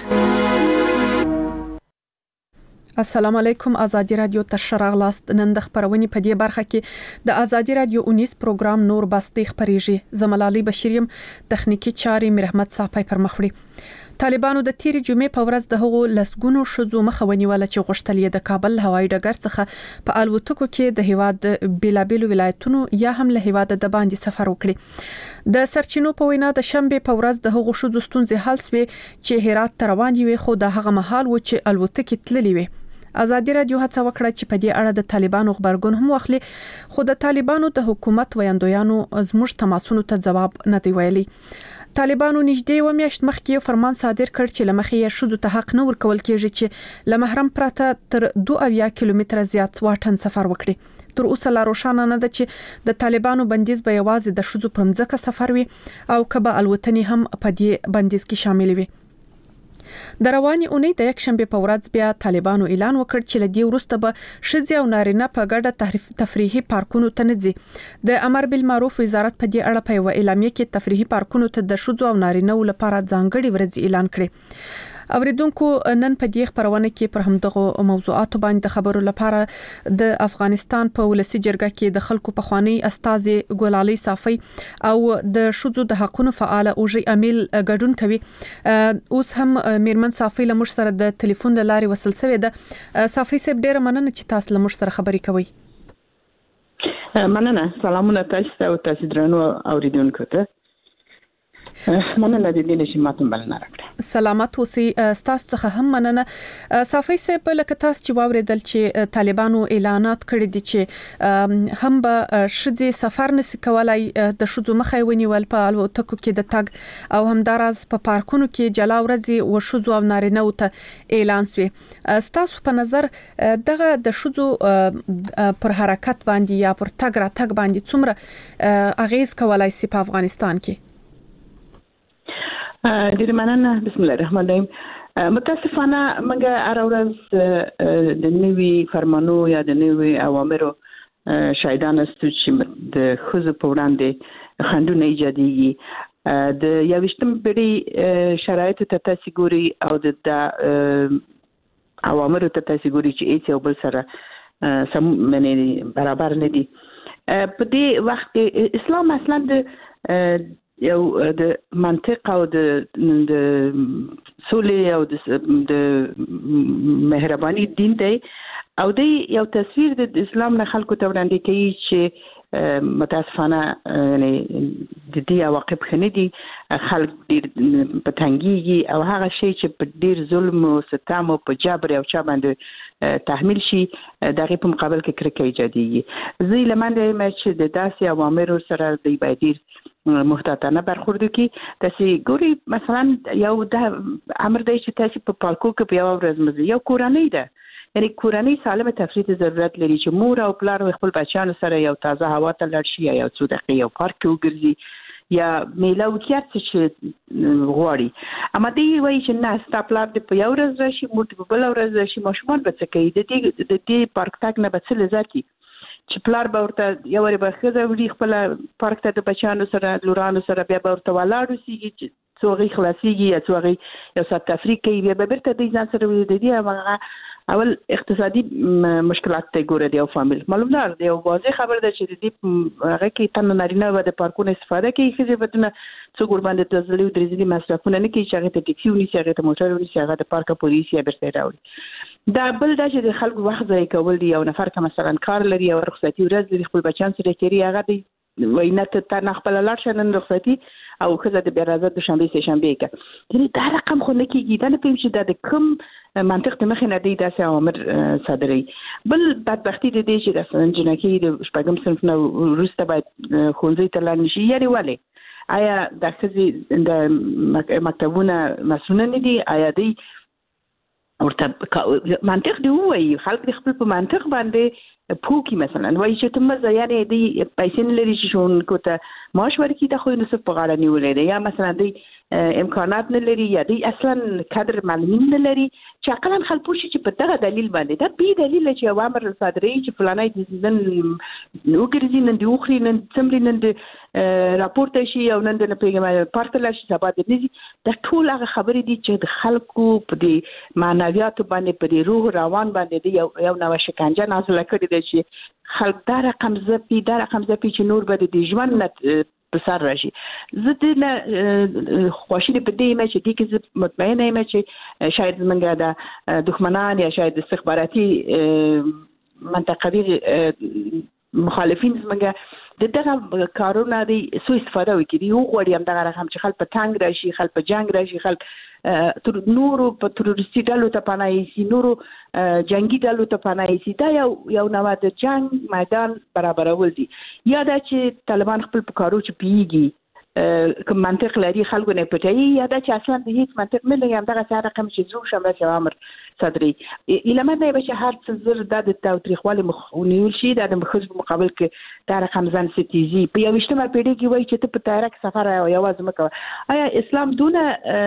السلام علیکم. ازادي رادیو ته شراغلاست. نن د خبرونې په دې برخه کې د ازادي رادیو اونیس پروګرام نور بس دی خبريږي. زملالي بشیریم تخنیکی چاري مرحمت صافی پر مخ وړي. طالبانو د تیری جمعې په ورځ د هغو لسګونو شذو مخه ونیول چې غوښتل یې د کابل هوایي ډګر څخه په الوتکو کې د هیواد بیلابیلو ولایتونو یا هم له هیواد د باندې سفر وکړي. د سرچینو په وینا د شنبه په ورځ د هغو شذو ستونزې حل شوې چې هرات ته روان وي، خو د هغه مهال و چې الوتکې تللې وي. ازادي رادیو هڅه وکړه چې په دې اړه د طالبانو خبرګون هم واخلي، خو د طالبانو د حکومت ویاندویانو زموږ تماسونو ته جواب نه دی ویلي. طالبانو نږدې و میاشت مخکې یو فرمان صادر کړ چې لمخې یې شذو ته حق نه ورکول کېږي چې له محرم پرته تر دوه اویا کیلومتره زیات واټن سفر وکړي. تر اوسه لا روښانه نه ده چې د طالبانو بندیز به یوازې د شذو پر مځکه سفر وي او کبه الوتنې هم په دې بندیز کې شامل وي. د رواني اونۍ د یک شنبه په ورځ بیا طالبانو اعلان وکړ چې لدی ورسته به شذ او نارینه په ګډه تفریحي پارکونو ته نه ځي. د امر بالمعروف وزارت په دې اړه په یو اعلامیه کې تفریحي پارکونو ته د شذ او نارینه لپاره ځانګړي ورځ اعلان کړي. اوریدونکو نن په دې خبرونه کې پر همدغه موضوعات باندې خبرو لپاره د افغانستان په ولسی جرګه کې د خلکو په خواني استاذ ګلالي صافي او د شذو د حقوقو فعال او جی امیل ګډون کوي. اوس هم میرمن صافي له مش سره د ټلیفون لاري وصل شوې ده. صافي صاحب ډیره مننه چې تاسو له مش سره خبرې کوي. مننه. سلامونه تاسو او تاسو درنو اوریدونکو ته. مننه د دې چې ماته بلنه راکړه. سلامت اوسئ. تاسو څخه هم مننه. صافي صاحب لکه تاسو چې واوریدل چې طالبانو اعلانات کړی دي چې هم به شذې سفر نشي کولای، د شذو مخه ونیول په الوتکو کې د تګ او همداراز په پارکونو کې جلا ورځي او شذو او نارینه ته اعلان شوی. تاسو په نظر دغه د شذو پر حرکت باندې یا پر تګ را تګ باندې څومره اغیز کولای شي په افغانستان کې؟ ډیر مننه. بسم الله الرحمن الرحیم. متاسفانه موږ هر ورځ د نوي فرمانو یا د نوي اوامرو شاهدان استو چې د خزو په وړاندې خندونه ایجادېږي. د یوشتم بری شرایط ته تاسو ګوري او د اوامرو ته تاسو ګوري چې هیڅ یو بل سره سم منې برابر نه دي. په دې وخت اسلام اصلا د یو د منطق او د د سولې او د مهرباني دین دی او د یو تصویر د اسلام نه خلکو ته وړاندې کوي چې متاسفانه یعنی د دې عواقب خنه دي خلک ډیر پتنګيږي او هغه شی چې په ډیر ظلم او ستم او په جبر او چا باندې تحمیل شي دغه په مقابل کې کرکه ایجاديږي زی لمنده مې چې د داسې اوامر سره د بایدیر محتاطانه برخورد کی تاسو ګوري مثلا یو د امر دی چې تاسو په پارکو کې په یو ورځ مزه یو کورنۍ ده یعنی کورنۍ سالمه تفریح ته ضرورت لري چې مور او پلار خپل بچیانو سره یو تازه هوا ته لاړ شي یا څو دقیقې یو پارک کې وګرځي یا میله وکړي چې غواړي اما دی وایي چې نه ستاپلار د په یو ورځ راشي مور په بل ورځ راشي ماشومان به څه کوي د دې د دې پارک تاک نه به څه لذت چې پلار به ورته یو ور به خزه وړي خپل پارک ته د بچیانو سره لورانو سره بیا به ورته ولاړ وسیږي چې څوغي خلاصيږي یا څوغي یو سات تفریح کوي بیا به برته د ځان سره د دې هغه اول اقتصادي مشکلات ته ګوره دی او فامیل معلوم نه دی او واضح خبر ده چې د دې هغه کې تن نارینه و د پارکونو استفاده کوي چې ودونه څو قربان د تزلی او درزلي مصرفونه نه کوي چې هغه ته ټیکسي ونی چې هغه ته موټر ونی چې هغه د پارک پولیس یا برته راوړي دا بل دا چې د خلکو وخت ځای کول دی او نفر که مثلا کار لري او رخصتي ورځ لري خپل بچان سره تیری هغه دی وینه ته نه خپل لاړ شنن رخصتي او خزه د بیرازه د شنبه سه شنبه کې یعنی دا رقم خو نه کیږي دا نه پېم چې د کوم منطق ته مخ نه دی داسې عمر صدري بل بدبختی د دې چې د جنکی د شپږم صنف نو روسته باید خونځي ته لاړ نشي یاري والي آیا د خزي د مکتبونه مسؤل نه دي آیا دی ورته منطق دی وایي خلک خپل په منطق باندې پوکی مثلا وایي چې ته مزه یعنی دی پیسې نه لري چې شون کوته معاش ورکړي ته خو نو څه په غاړه نیولې دی یا مثلا دی امکانات نه لري یا دی اصلا کادر معلومین نه لري چې عقلاً خلک پوښي چې په دغه دلیل باندې دا بي دلیل چې اوامر صادري چې فلانای د نن وګرځي نن دی اخري نن څمري نن دی راپورته شي او نن د پیغام پارت لا شي سبا د نزي د ټول هغه خبرې دي چې د خلکو په دې معنویات باندې په دې روح روان باندې دی یو یو نو شکنجه نازله کړي دي چې خلک دا رقم زپی دا رقم زپی چې نور به د ژوند نه بسر راشي زه د خوشی په دې مې چې دې کې مطمئنه یم چې شاید زمونږ د دښمنان یا شاید استخباراتي منطقوي مخالفین زمونږ د دغه کارونه دی سو استفاده وکړي یو غوړی هم دغه رقم چې خلک په تنگ راشي خلک په جنگ راشي خلک تر نورو په تروریستي ډلو ته پناه شي نورو جنگي ډلو ته پناه شي دا یو یو نوع د جنگ میدان برابرول دي یا دا چې طالبان خپل په کارو چې پیږي کوم منطق لري خلکو نه پټي یا دا چې اصلا د هیڅ منطق نه لري هم دغه څه رقم چې زو شمه چې امر صدري الهمه دی چې هر څه زر د تاریخوالي مخونیول شي د مخزب مقابل کې دا رقم ځان ستیزي په یو وشتمه پیډي کې وایي چې ته په تاریخ سفر او یواز مکه آیا اسلام دونه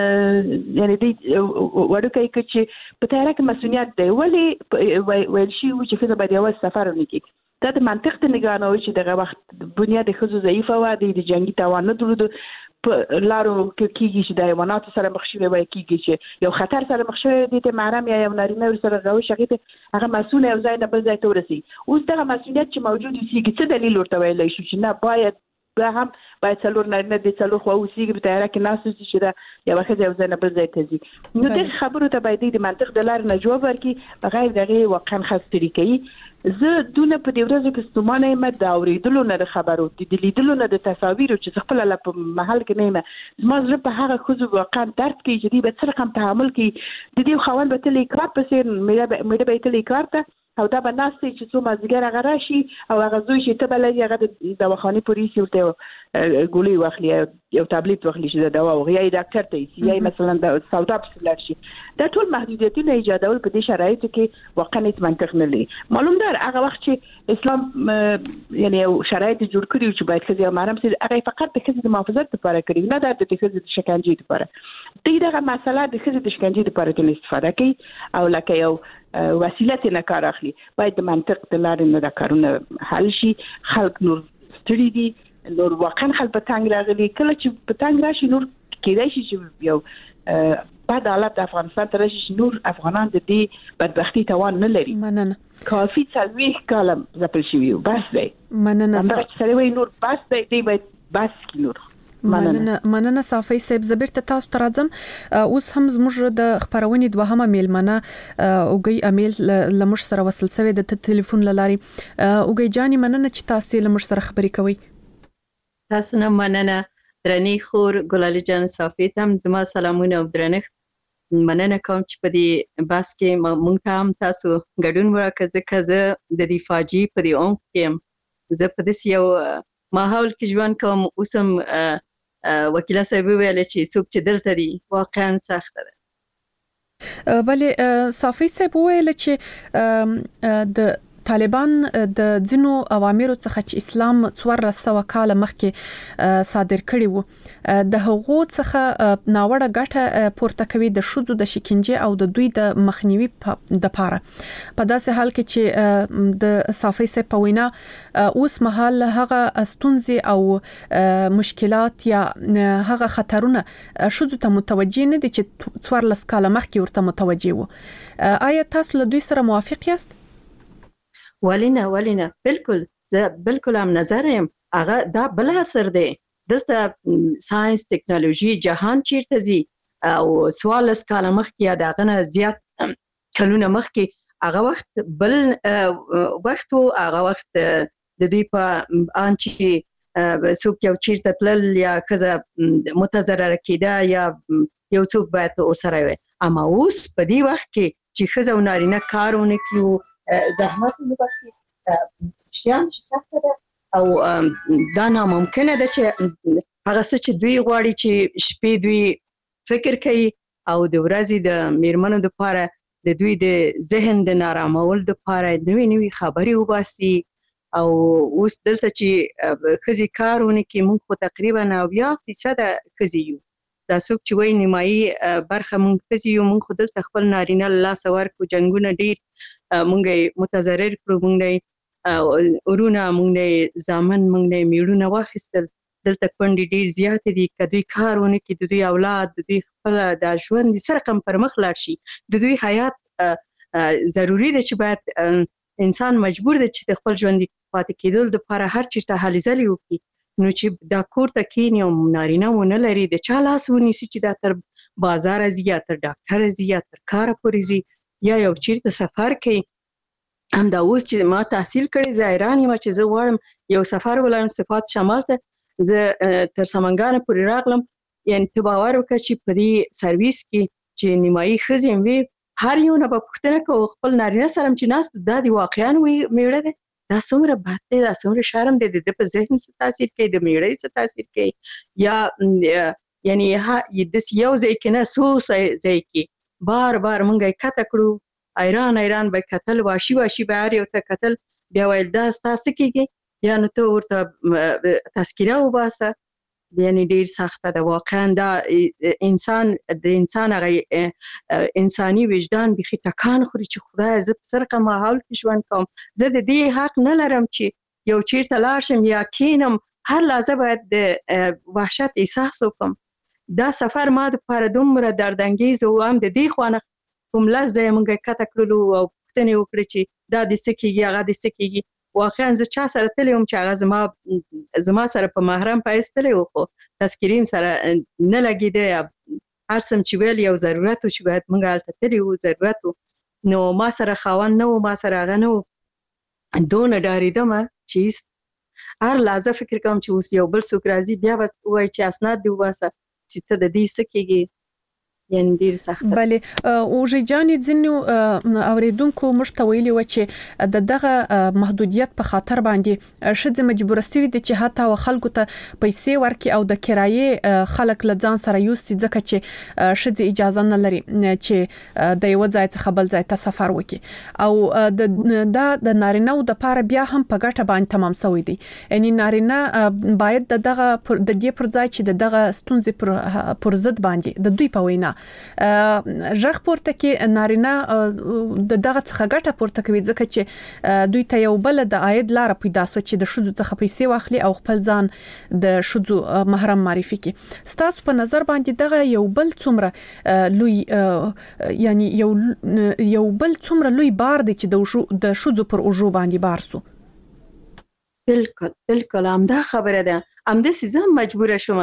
یعنی دی ورکه کې چې په تاریخ مسؤلیت دی ولی ویل شي چې خزه باید یواز سفر ونکړي دا د منطق ته نگاه نه وي چې دغه وخت بنیاد خزو ضعیفه و د جنگي توان نه درلود په لارو کې کیږي چې د حیوانات سره مخ شوی وای کیږي چې یو خطر سره مخ شوی دي ته محرم یا یو نارینه سره غوي شغیته هغه مسؤل یو ځای نه بل ځای ته ورسي اوس دغه مسؤلیت چې موجود وي څه دلیل ورته ویلای شو چې نه باید دا هم باید څلور نارینه دي څلور خو اوسېږي په تیاره کې ناس چې دا یو وخت یو ځای نه بل ځای ته ځي نو د خبرو ته باید د منطق د لارې نه جواب ورکړي بغیر دغه واقعا خاص طریقې زه دونه په دې ورځو کې ستومانه یم د اوریدلو نه د خبرو د لیدلو نه د تصاویرو چې خپل لا په محل کې نه یم زما زړه په هغه خو واقعا درد کوي چې دې به څه رقم تحمل کوي د دې خوان به تل کار پسې مې مې به تل کار ته او دا به ناس چې څو مازیګر هغه راشي او هغه زوی چې ته بلې هغه د دواخانه پولیس ورته ګولي واخلي یو ټابلیټ واخلي چې دا دوا او یا ډاکټر ته یا مثلا د سودا په لار شي دا ټول محدودیتونه ایجادول په دې شرایطو کې واقعا هیڅ منطق نه لري معلوم ده هغه وخت چې اسلام یعنی شرایط جوړ کړی چې باید خزي محرم سي هغه فقط د خزي د محافظت لپاره کړی نه د خزي د شکنجې لپاره دې دغه مسله د خزي د شکنجې لپاره کې استفاده کوي او لکه یو وسیله ته نه کار اخلي باید د منطق د لارې نه د کارونه حل شي خلک نور ستړي دي نور واقعا خلک په تنگ راغلي کله چې په تنگ راشي نور کېدای شي چې یو بعد حالت افغانستان ته راشي نور افغانان د دې بدبختی توان نه لري مننه کافي څلوي کالم زپل شي بس دی مننه دا چې سره وي نور بس دی دی باید بس کی نور مننه مننه صافي صاحب زبیر ته تاسو ته راځم. اوس هم زموږ د خبرونې دوهمه میلمنه اوګي امیل لمش سره وصل شوی د ټلیفون لاري. اوګي جاني مننه چې تاسو لمش سره خبرې کوي. تاسو نه مننه درنې خور ګلالي جان صافي ته زما سلامونه او درنښت مننه کوم چې په دې بحث کې مونږ ته هم تاسو ګډون ورکړئ ځکه زه د دې فاجعې په دې عمق کې زه په داسې یو ماحول کې ژوند کوم. اوس هم وکیله صاحب ویل چې څوک چې دلته دي واقعا سخته ده. بلې صافي صاحب ویل چې د طالبان د ځینو اوامرو څخه چې اسلام څوارلس سوه کاله مخکې صادر کړي وو د هغو څخه ناوړه ګټه پورته کوي د ښځو د شکنجې او د دوی د مخنیوي د پاره. په داسې حال کې چې د صافي صاحب په وینا اوس مهال هغه ستونزې او مشکلات یا هغه خطرونه ښځو ته متوجه نه دي چې څوارلس کاله مخکې ورته متوجه وو. آیا تاسو له دوی سره موافق یاست؟ ولینه ولینه بالکل زه بالکل هم نظر یم. هغه دا بل اثر دی دلته ساينس ټکنالوژي جهان چیرته زی او څوارلس کاله مخکې یا دغه نه زیات کلونه مخکې هغه وخت بل وخت او هغه وخت د دوی په ان چې څوک یو چیرته تلل یا کزه متضرر کېده یا یو څوک باید ورسره وي. اما اوس په دې وخت کې چې ښځه او نارینه کارونه کوي زحمت وباسي شیان چې سخته ده او دا ناممکنه ده چې هغه څه چې دوی غواړي چې شپې دوی فکر کوي او د ورځې د میرمنو لپاره د دوی د ذهن د نارامولو لپاره نوې نوې خبرې وباسي. او اوس دلته چې ښځې کارونه کوي موږ خو تقریبا اویا فیصده ښځې یو. دا څوک چې وایي نیمایي برخه موږ ښځې یو. موږ خو دلته خپل نارینه له لاسه ورکړو جنګونه ډېر موږ یې متضرر کړو موږ نه ورونه موږ نه زامن موږ نه میړونه واخیستل. دلته کونډې ډېر زیاتې دي که دوی کار ونه کړي د دوی اولاد د دوی خپله دا ژوند د څه رقم پر مخ لاړ شي د دوی حیات ضروري ده چې باید انسان مجبور ده چې د خپل ژوند پاتې کېدل دپاره هر چېرته هلې ځلې وکړي. نو چې دا کور ته کښېني او نارینه ونه لري د چا لاس ونیسي چې دا تر بازاره ځي یا تر ډاکټره ځي یا تر کاره پورې ځي یا یو چېرته سفر کوي. همدا اوس چې ما تحصیل کړی زه حیران یم چې زه غواړم یو سفر ولاړم صفات شمال ته زه تر سمنګانه پورې راغلم. یعنې ته باور وکړه چې په دې سرویس کې چې نیمایي ښځې وي هر یو نه به پوښتنه کوو خپل نارینه سره چې ناست دا د واقعا میړه دی دا څومره بد دی دا څومره شرم دی د ده په ذهن څه تاثیر کوي د میړه څه تاثیر کوي یا یعنې داسې یو ځای کې نه څو ځای کې بار بار موږ یې کته کړو حیران حیران به کتل واشي واشي به هر یو ته کتل بیا ویل دا ستا څه کېږي یا نو ته ورته تذکیره وباسه. یعنې ډېر سخته ده واقعا دا انسان د انسان هغه انساني وجدان بیخي ټکان خوري چې خدایه زه په څه رقم ماحول کې ژوند کوم. زه د دې حق نه لرم چې یو چېرته لاړ شم یا کښېنم هر لحظه باید د وحشت احساس وکړم. دا سفر ما دپاره دومره دردانګیز و هم د دې خوا نه کوم لس ځایه موږ یې کته کړلو او پوښتنې وکړې چې دا دې څه کېږي هغه دې څه کېږي. واقعا زه چا سره تللی وم چې هغه زما زما سره په محرم پایس تللی و خو تذکیرې سره نه لګېده یا هر څه چې ویل یو ضرورت و چې باید موږ هلته تللی وو ضرورت و. نو ما سره خاوند نه و ما سره هغه نه و دونه ډارېدمه چې هر لحظه فکر کوم چې اوس یو بل څوک راځي بیا به ووایي چې اسناد دې وباسه چې ته د دې څه کېږي. یعنې ډېر سخته. بلې اوژې جانې ځینو اورېدونکو موږ ته ویلي وه چې د دغه محدودیت په خاطر باندې ښځې مجبوره سوي دي چې حتی خلکو ته پیسې ورکړي او د کرایې خلک له ځان سره یوسي ځکه چې ښځې اجازه نه لري چې د یوه ځای څخه بل ځای ته سفر وکړي او دا د نارینه‌و دپاره بیا هم په ګټه باندې تمام سوی دی. یعنې نارینه باید د دغه د دې پر ځای چې د دغه ستونزې پر ضد باندې د دوی په وینا ژغ پورته کې نارینه د دغه څخه ګټه پورته کوي ځکه چې دوی ته یو بل د عاید لاره پیدا سوه چې د ښځو څخه پیسې واخلي او خپل ځان د ښځو محرم معرفي کړي. ستاسو په نظر باندې دغه یو بل څومره لوی یعنی یو یو بل څومره لوی بار دی چې د ښځو پر اوږو باندې بار سو؟ بالکل بالکل همدا خبره ده. همداسې زه مجبوره شوم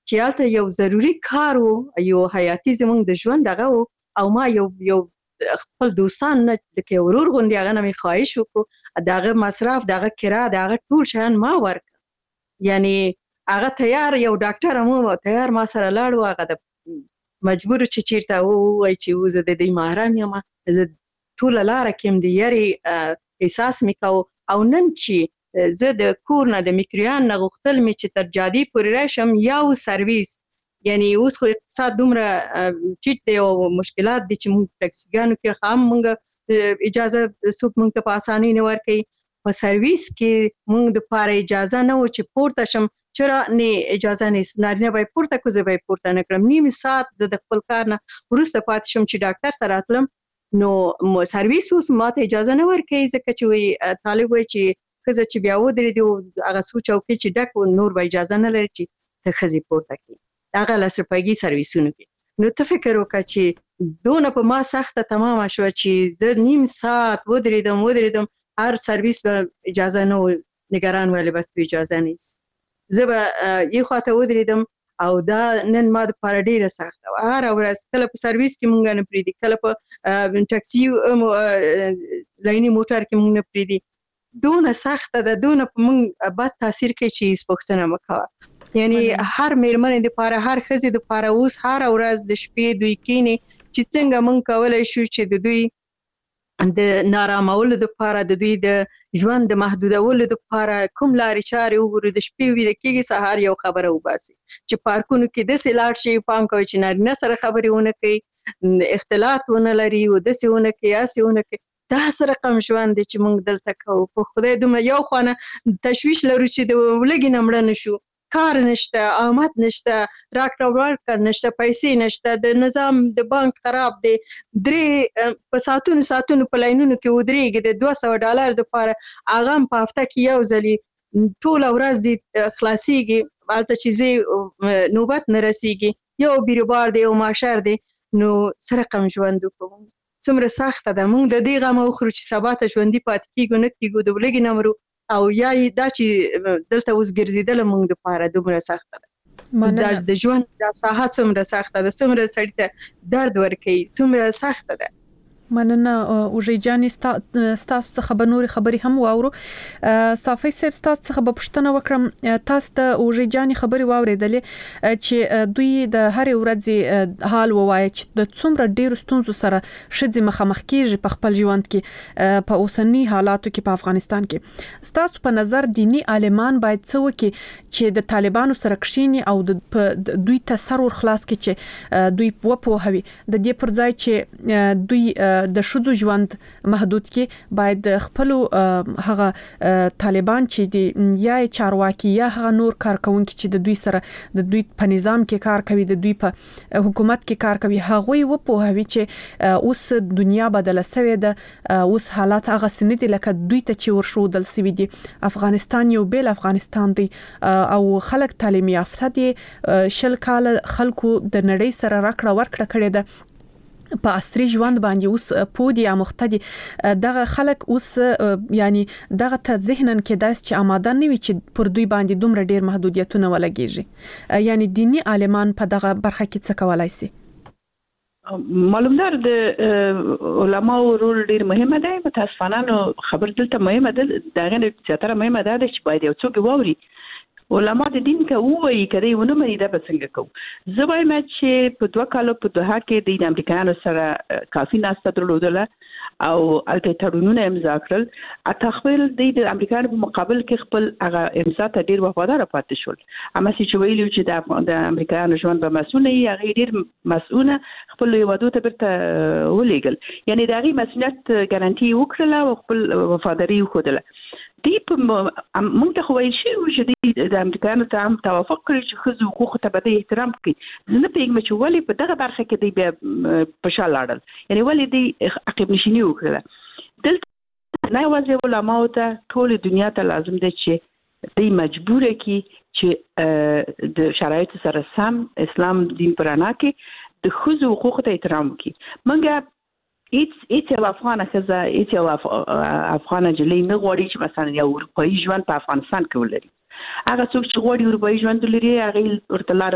چې هلته یو ضروري کار و، یو حیاتي زموږ د ژوند دغه و، او ما یو یو خپل دوستان نه لکه ورور غوندې هغه نه مې خواهش وکړو دغه مصرف دغه کرا دغه ټول شیان ما ورکړه. یعنی هغه تیار یو ډاکټر مو تیار ما سره لاړ و، هغه د مجبور چې چیرته ووایي چې زه د دې محرم یم، زه ټوله لاره کې یم د یارې احساس مې کوو. او نن چې زه د کور نه د میکریان نه غوښتل مې چې تر جادې پورې راشم یو سرویس، یعنی اوس خو اقتصاد دومره ټیټ دی او مشکلات دي چې موږ ټکسیګانو کې هم موږ اجازه څوک موږ ته په اسانۍ نه ورکوي، په سرویس کې موږ دپاره اجازه نه و چې پورته شم، چرا نه اجازه نه نارینه به یې پورته کړو زه به یې پورته نه کړم. نیم ساعت زه د خپل کار نه وروسته پاتې شم چې ډاکټر ته راتلم، نو سرویس اوس ماته اجازه نه ورکوي ځکه چې وایي طالب وایي چې ښځه چې بیا ودرېدي او هغه څو چوکۍ چې ډک نور به اجازه نه لري چې ته ښځې پورته کړي هغه لاسرپایګي سرویسونو کې. نو ته فکر وکړه چې دونه په ما سخته تمامه شوه چې زه نیم ساعت ودرېدم ودرېدم هر سرویس به اجازه نه و، نگران ولې به تو اجازه نیست. زه به یې خواته ودرېدم او دا نن ما دپاره ډېره سخته وه. هره ورځ کله په سرویس کې مونږ نه پرېږدي، کله په ټکسي لایني موټر کې مونږ نه پرېږدي. دونه سخته ده، دونه په مونږ بد تاثیر کوي چې هېڅ پوښتنه مه کوه. یعنی هر مېرمنې دپاره هر ښځې دپاره اوس هره ورځ د شپې دوی کښېني چې څنګه مونږ کولی شو چې د دوی د نارامولو دپاره د دوی د ژوند د محدودولو دپاره کوم لارې چارې وګورو. د شپې ویده کېږي سهار یو خبره وباسي چې پارکونو کې داسې لاړ شي، پام کوئ چې نارینه سره خبرې ونه کوي، اختلاط ونه لري او داسې ونه کوي هسې ونه کوي. داسې رقم ژوند دی چې موږ دلته کوو. په خدای دومره یو خوا نه تشویش لرو چې د ولږې نه مړه نه شو، کار نشته، آمد نشته، راکړه ورکړه نشته، پیسې نشته، د نظام د بانک خراب دی، درې په ساعتونو ساعتونو په لاینونو کې ودرېږي د دوه سوه ډالر دپاره، هغه هم په هفته کې یو ځلې ټوله ورځ دې خلاصېږي، هلته چې ځې نوبت نه رسېږي، یو بیروبار دی یو ماشر دی. نو څه رقم ژوند وکړو، څومره سخته ده. موږ د دې غمه وخورو چې سبا ته ژوندي پاتې کېږو نه کېږو، د ولږې نه مرو، او یا دا چې دلته اوس ګرځېدله موږ دپاره دومره سخته ده. دا د ژوند دا ساحه څومره سخته ده، څومره سړي ته درد ورکوي، څومره سخته ده. مننه اوژې جانې، ستاسو څخه به نورې خبرې هم واورو. صافی صاحب ستاسو څخه به پوښتنه وکړم، تاسو د اوژې جانې خبرې واورېدلې چې دوی د هرې ورځې حال ووایي چې د څومره ډېرو ستونزو سره ښځې مخامخ کېږي په خپل ژوند کې په اوسني حالاتو کې په افغانستان کې. ستاسو په نظر دینی عالمان باید څه وکړي چې د طالبانو سره کښېني او د دوی ته سر ور خلاص کړي چې دوی وپوهوي، د دې پر ځای چې دوی د ښځو ژوند محدود کې باید خپل هغه طالبان چې د یا چارواکي یا هغه نور کارکونکي چې د دوی سره د دوی په نظام کې کار کوي، د دوی په حکومت کې کار کوي، هغوی وپوهوي چې اوس دنیا بدله شوې ده، اوس حالات هغه سن دي لکه دوی ته چې ورښودل شوي دي. افغانستان یو بیل افغانستان دی او خلک تعلیم یافته دي، شل کال خلکو د نړۍ سره راکړه ورکړه کړې ده، په عصري ژوند باندې اوس پودي اموخته دي. دغه خلک اوس یعنی دغه ته ذهنن کې داس چې آماده نه وي چې پر دوی باندې دومره ډیر محدودیتونه ولګیږي. یعنی دینی عالمان په دغه برخه کې څه کولای شي؟ معلومدار د علماو رول ډیر مهمه دی. متاسفانه نو خبر دلته مهمه ده، دغه زیاتره مهمه ده چې باید یو څوک واوري علما د دین که ووایي که دی ونه مني دا به څنګه کوو. زه وایم چې په دوه کالو په دوحه کې دوی د امریکایانو سره کافي ناسته درلودله او هلته تړونونه امضا کړل، اته خپل دوی د امریکایانو په مقابل کې خپل هغه امضا ته ډېر وفاداره پاتې شول. هماسې چې ویلي چې د امریکایانو ژوند به مسؤونه وي، هغې ډېر مسؤونه خپل هېوادو ته بیرته ولېږل، یعنې د هغې مسؤلیت ګارانټي یې وکړله او خپل وفاداري یې وښودله. دی په موږ ته خو ویل شوي وو چې دوی د امریکایانو ته هم توافق کړی چې ښځو حقوقو ته به دوی احترام کړي. زه نه پوهېږم چې ولې په دغه برخه کې دوی بیا په شا لاړل، یعنې ولې دوی عقب نشیني وکړله. دلته نه یوازې علماو ته ټولې دنیا ته لازم دی چې دوی مجبوره کړي چې د شرایطو سره سم اسلام دین په رڼا کې د ښځو حقوقو ته احترام وکړي. موږ هیڅ هیڅ یو افغانه ښځه، هیڅ یو افغانه نجلۍ نه غواړي چې مثلا یو اروپایي ژوند په افغانستان کې ولري. هغه څوک چې غواړي اروپایي ژوند ولري هغې ورته لاره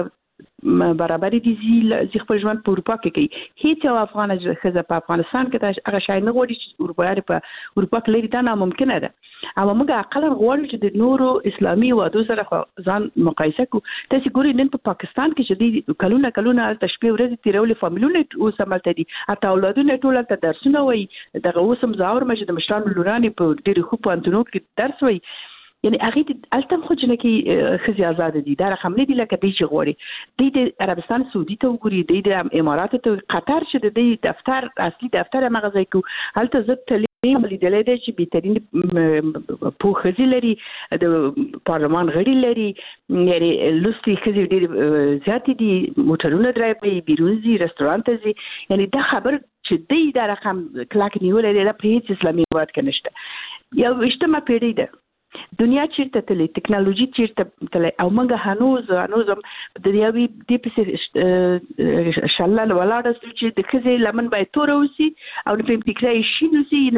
برابرۍ دي زی خپل ژوند په اروپا کې کوي. هیڅ یو افغان ښځه په افغانستان کې هغه شی نه غواړي چې اروپایان په اروپا کې لري. دا ناممکنه ده. او موږ عقلا غواړو چې د نورو اسلامي وادو سره ځان مقایسه کړو. تاسو ګورئ نن په پاکستان کې چې د کلونه کلونه تشبیه ورځې تیرولې فامیلونه اوس عملته دي، اته اولادونه ټول ته درسونه وایي. دغه اوس هم زاور مجد د مشرانو لورانې په ډېرو ښو پوهنتونونو کې درس وایي. یعنی هغه التم خو جنکی خزي آزاد دي. دا رقم نه دي لکه دی چې غواړي دی د عربستان سعودي ته وګوري، دی د امارات ته، قطر چې د دی دفتر اصلي دفتر مغزه کو هلته زت تلیم لیدلې دي چې بهترین په خزي لري، د پارلمان غړي لري، یعنی لوستي خزي ډېر زیات دي، موټرونه درایي، بیرونزي رستورانت زي. یعنی دا خبر چې دی دا رقم کلاک نیولې ده په هیڅ اسلامي هیواد کې نشته. یو اجتماع پیړۍ ده، دنیا چیرته تللی، ټکنالوژي چیرته تللی، او موږ هنوز هنوز د یوې دې پسې شلل ولاړ چې د ښځې لمن باید توره اوسي او نه په فکرای شین اوسي، نه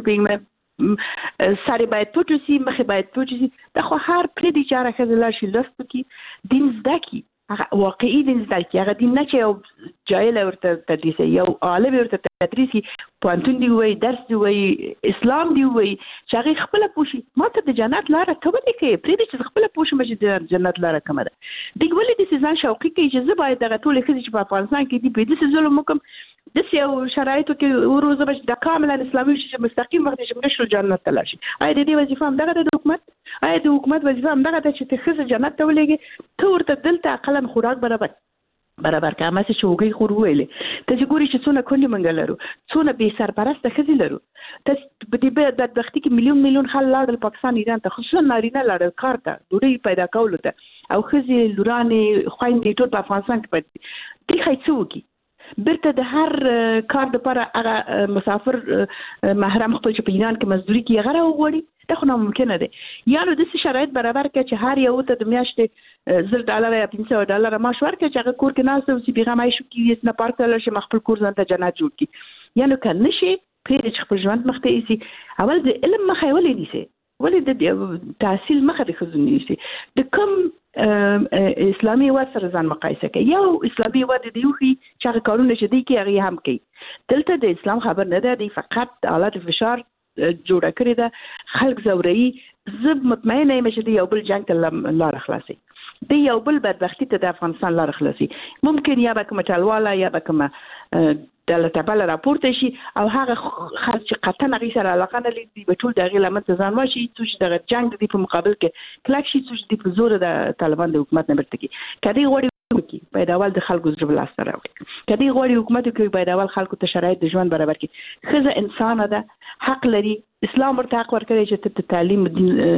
په ساري باید پټ اوسي، مخې باید پټ اوسي. دا خو هر پرې دي چې هغه ښځه لاړ شي لوست وکړي، دین زده کړي، هغه واقعي دین زده کړي. هغه دین نه چې یو جاهل ورته تدریس یو عالم ورته تدریس پوهنتون دی وایي، درس دی وایي، اسلام دی وایي، چې هغې خپله پوه شي ما ته د جنت لاره کومه دی کوي، پرېږدي چې خپله پوه شم چې د جنت لاره کومه ده. دوی ولې داسې ځان شوقي کوي چې زه باید دغه ټولې ښځې چې په افغانستان کې دي په داسې ظلم وکړم، داسې یو شرایطو کې وروزم چې د کاملا اسلامي شي چې مستقیم وخت چې موږ شو جنت ته لاړ شي. آیا د دې وظیفه همدغه ده د حکومت؟ آیا د حکومت وظیفه همدغه ده چې ته ښځه جنت ته ولېږې؟ ته ورته دلته اقلا خوراک برابر برابر که هماسې چې هغوی خور وویلې. ته چې ګورې چې څونه کونډې موږ لرو، څونه بې سرپرسته ښځې لرو. ته په دې بدبختي کې میلیون میلیون خلک لاړل پاکستان ایران ته، خصوصا نارینه لاړل کار ته، ډوډۍ پیدا کولو ته، او ښځې لورانې خویندې ټول په افغانستان کې پاتې دي. دوی ښایي څه وکړي؟ بیرته د هر کار دپاره هغه مسافر محرم خپل چې په ایران کې مزدوري کوي هغه راوغواړي. دا خو ناممکنه دی. یا نو داسې شرایط برابر کړه چې هر یو ته د میاشتې زر ډالره یا پنځه سوه ډالره معاش ورکړه چې هغه کور کې ناست اوسي، بېغمه عیش وکړي، هېڅ نه پارک ته لاړ شي، خپل کور ځان ته جنت جوړ کړي. یا نو که نه شي پرېږدي چې خپل ژوند مخ ته یوسي. اول د علم مخه یې ولې نیسئ؟ ولې د تحصیل مخه د ښځو نیسئ؟ د کوم اسلامي هېواد سره ځان مقایسه کوي؟ یو اسلامي هېواد دی وښي چې هغه کارونه چې دی کوي هغې هم کوي. دلته د اسلام خبر نه ده، دی فقط د حالت فشار جوړه کړې ده، خلک ځوروي. زه مطمئنه یم چې د یو بل جنګ ته لاره خلاصي، د یو بل بدبختي ته د افغانستان لاره خلاصي. ممکن یا به کومه ټلواله یا به کومه ډله ټپله راپورته شي او هغه خلک چې قطعا هغې سره علاقه نه لري به ټول د هغې لمن ته ځان واشي، څو چې دغه جنګ د دې په مقابل کې کلک شي، څو چې د په زوره د طالبان د حکومت نه بیرته کړي. که دوی غواړي وکړي باید اول د خلکو زړه په لاسته راوړي. که دوی غواړي حکومت وکړي باید اول خلکو ته شرایط د ژوند برابر کړي. ښځه انسانه ده، حق لري، اسلام ورته حق ورکړی چې ته د تعلیم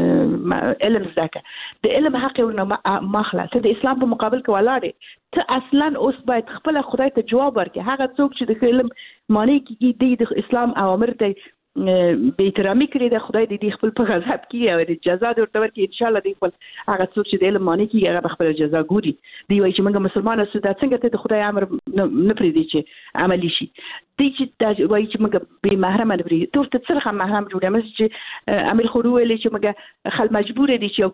علم زده کړه، د علم حق یې ورنه ماخله. ته د اسلام په مقابل کې ولاړې، ته اصلا اوس باید خپله خدای ته جواب ورکړي. هغه څوک چې د علم معنی کېږي دی د اسلام اوامر ته بې احترامي کړې ده، خدای دې خپل په غضب کړي او د جزا دې ورته ورکړي. انشاءالله دی خپل هغه څوک چې د علم معنی کېږي هغه به خپله جزا ګوري. دوی وایي چې موږ مسلمانه سو، دا څنګه ته د خدای امر نه پرېږدي چې عملي شي. دوی چې دا وایي چې موږ بې محرمه نه پرېږدي. ته ورته څه رقم محرم جوړ یې؟ چې امیر خورو ویلې چې موږ خلک مجبور دي چې یو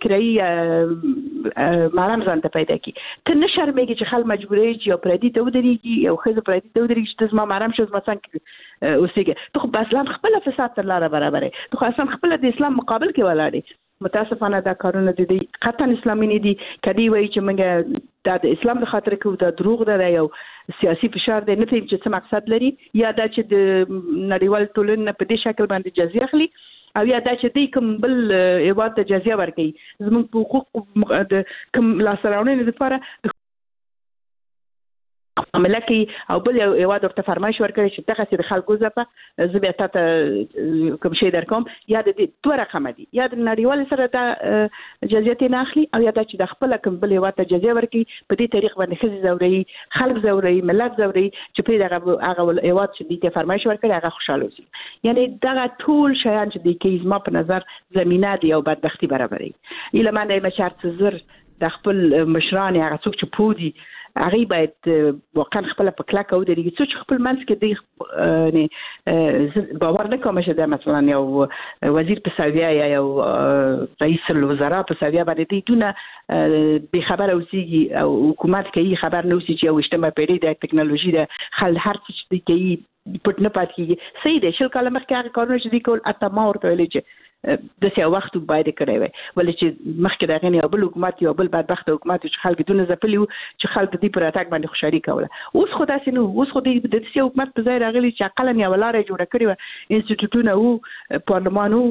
کرایي محرم ځان ته پیدا کړي. ته نه شرمېږي چې خلک مجبور چې یو پردي ته ودرېږي، یو ښځه پردي ته ودرېږي چې ته زما محرم شو، زما څنګه اوسېږي؟ ته خو په اسلام خپله فساد تر لاره برابرې، ته خو اصلا خپله د اسلام مقابل کې ولاړې. متاسفانه دا کارونه د دې قطعا اسلامي نه دي. که دوی وایي چې موږ دا د اسلام د خاطر کوو، دا دروغ ده، دا یو سیاسي فشار دی، نه پوهېږم چې څه مقصد لري. یا دا چې د نړیوال ټولنې نه په دې شکل باندې جزیه اخلي، او یا دا چې دوی کوم بل هېواد ته جزیه ورکوي. زموږ په حقوقو د کوم لاسته راوړنې لپاره عمله کوي او بل یو هېواد ورته فرمایش ورکوي چې دغسې د خلکو ځپه زه بیا تا ته کوم شی درکوم. یا د دې دوه رقمه دي، یا د نړیوالې سره دا جزیه ترې نه اخلي، او یا دا چې د خپله کوم بل هېواد ته جزیه ورکوي. په دې طریق باندې ښځې ځوروي، خلک ځوروي، ملت ځوروي چې پرې دغه هغه هېواد چې دوی ته فرمایش ورکړي هغه خوشحاله اوسي. یعنې دغه ټول شیان چې دوی کوي زما په نظر زمینه د یو بدبختي برابروي. هیله منده یم چې هر څه زر د خپل مشران هغه څوک چې پوه دي هغه باید واقعا خپل په کلک او درې څه خپل منځ کې دی نه باور نه کوم چې دا مثلا یو وزیر په ساویا یا یو رئیس الوزرا په ساویا باندې دی دونه به خبر اوسېږي او حکومت کوي خبر نه اوسي چې یو اجتماعي پیړۍ د ټکنالوژي د خل هر څه چې کوي پټ نه پات کیږي صحیح دی شل کاله مخکې هغه کارونه چې دی کول اته ما ورته ویل چې د څه وخت باید کړی وي ولې چې مخکې دا غنی بل حکومت یو بل بدبخت حکومت چې خلک دونه ځپلی و چې خلک دې پر اتاک باندې خوشحالي کوله اوس خو تاسو نو اوس خو دې د څه حکومت په ځای راغلی چې عقل نه ولاره جوړ کړی و انسټیټیوټونه او پارلمان او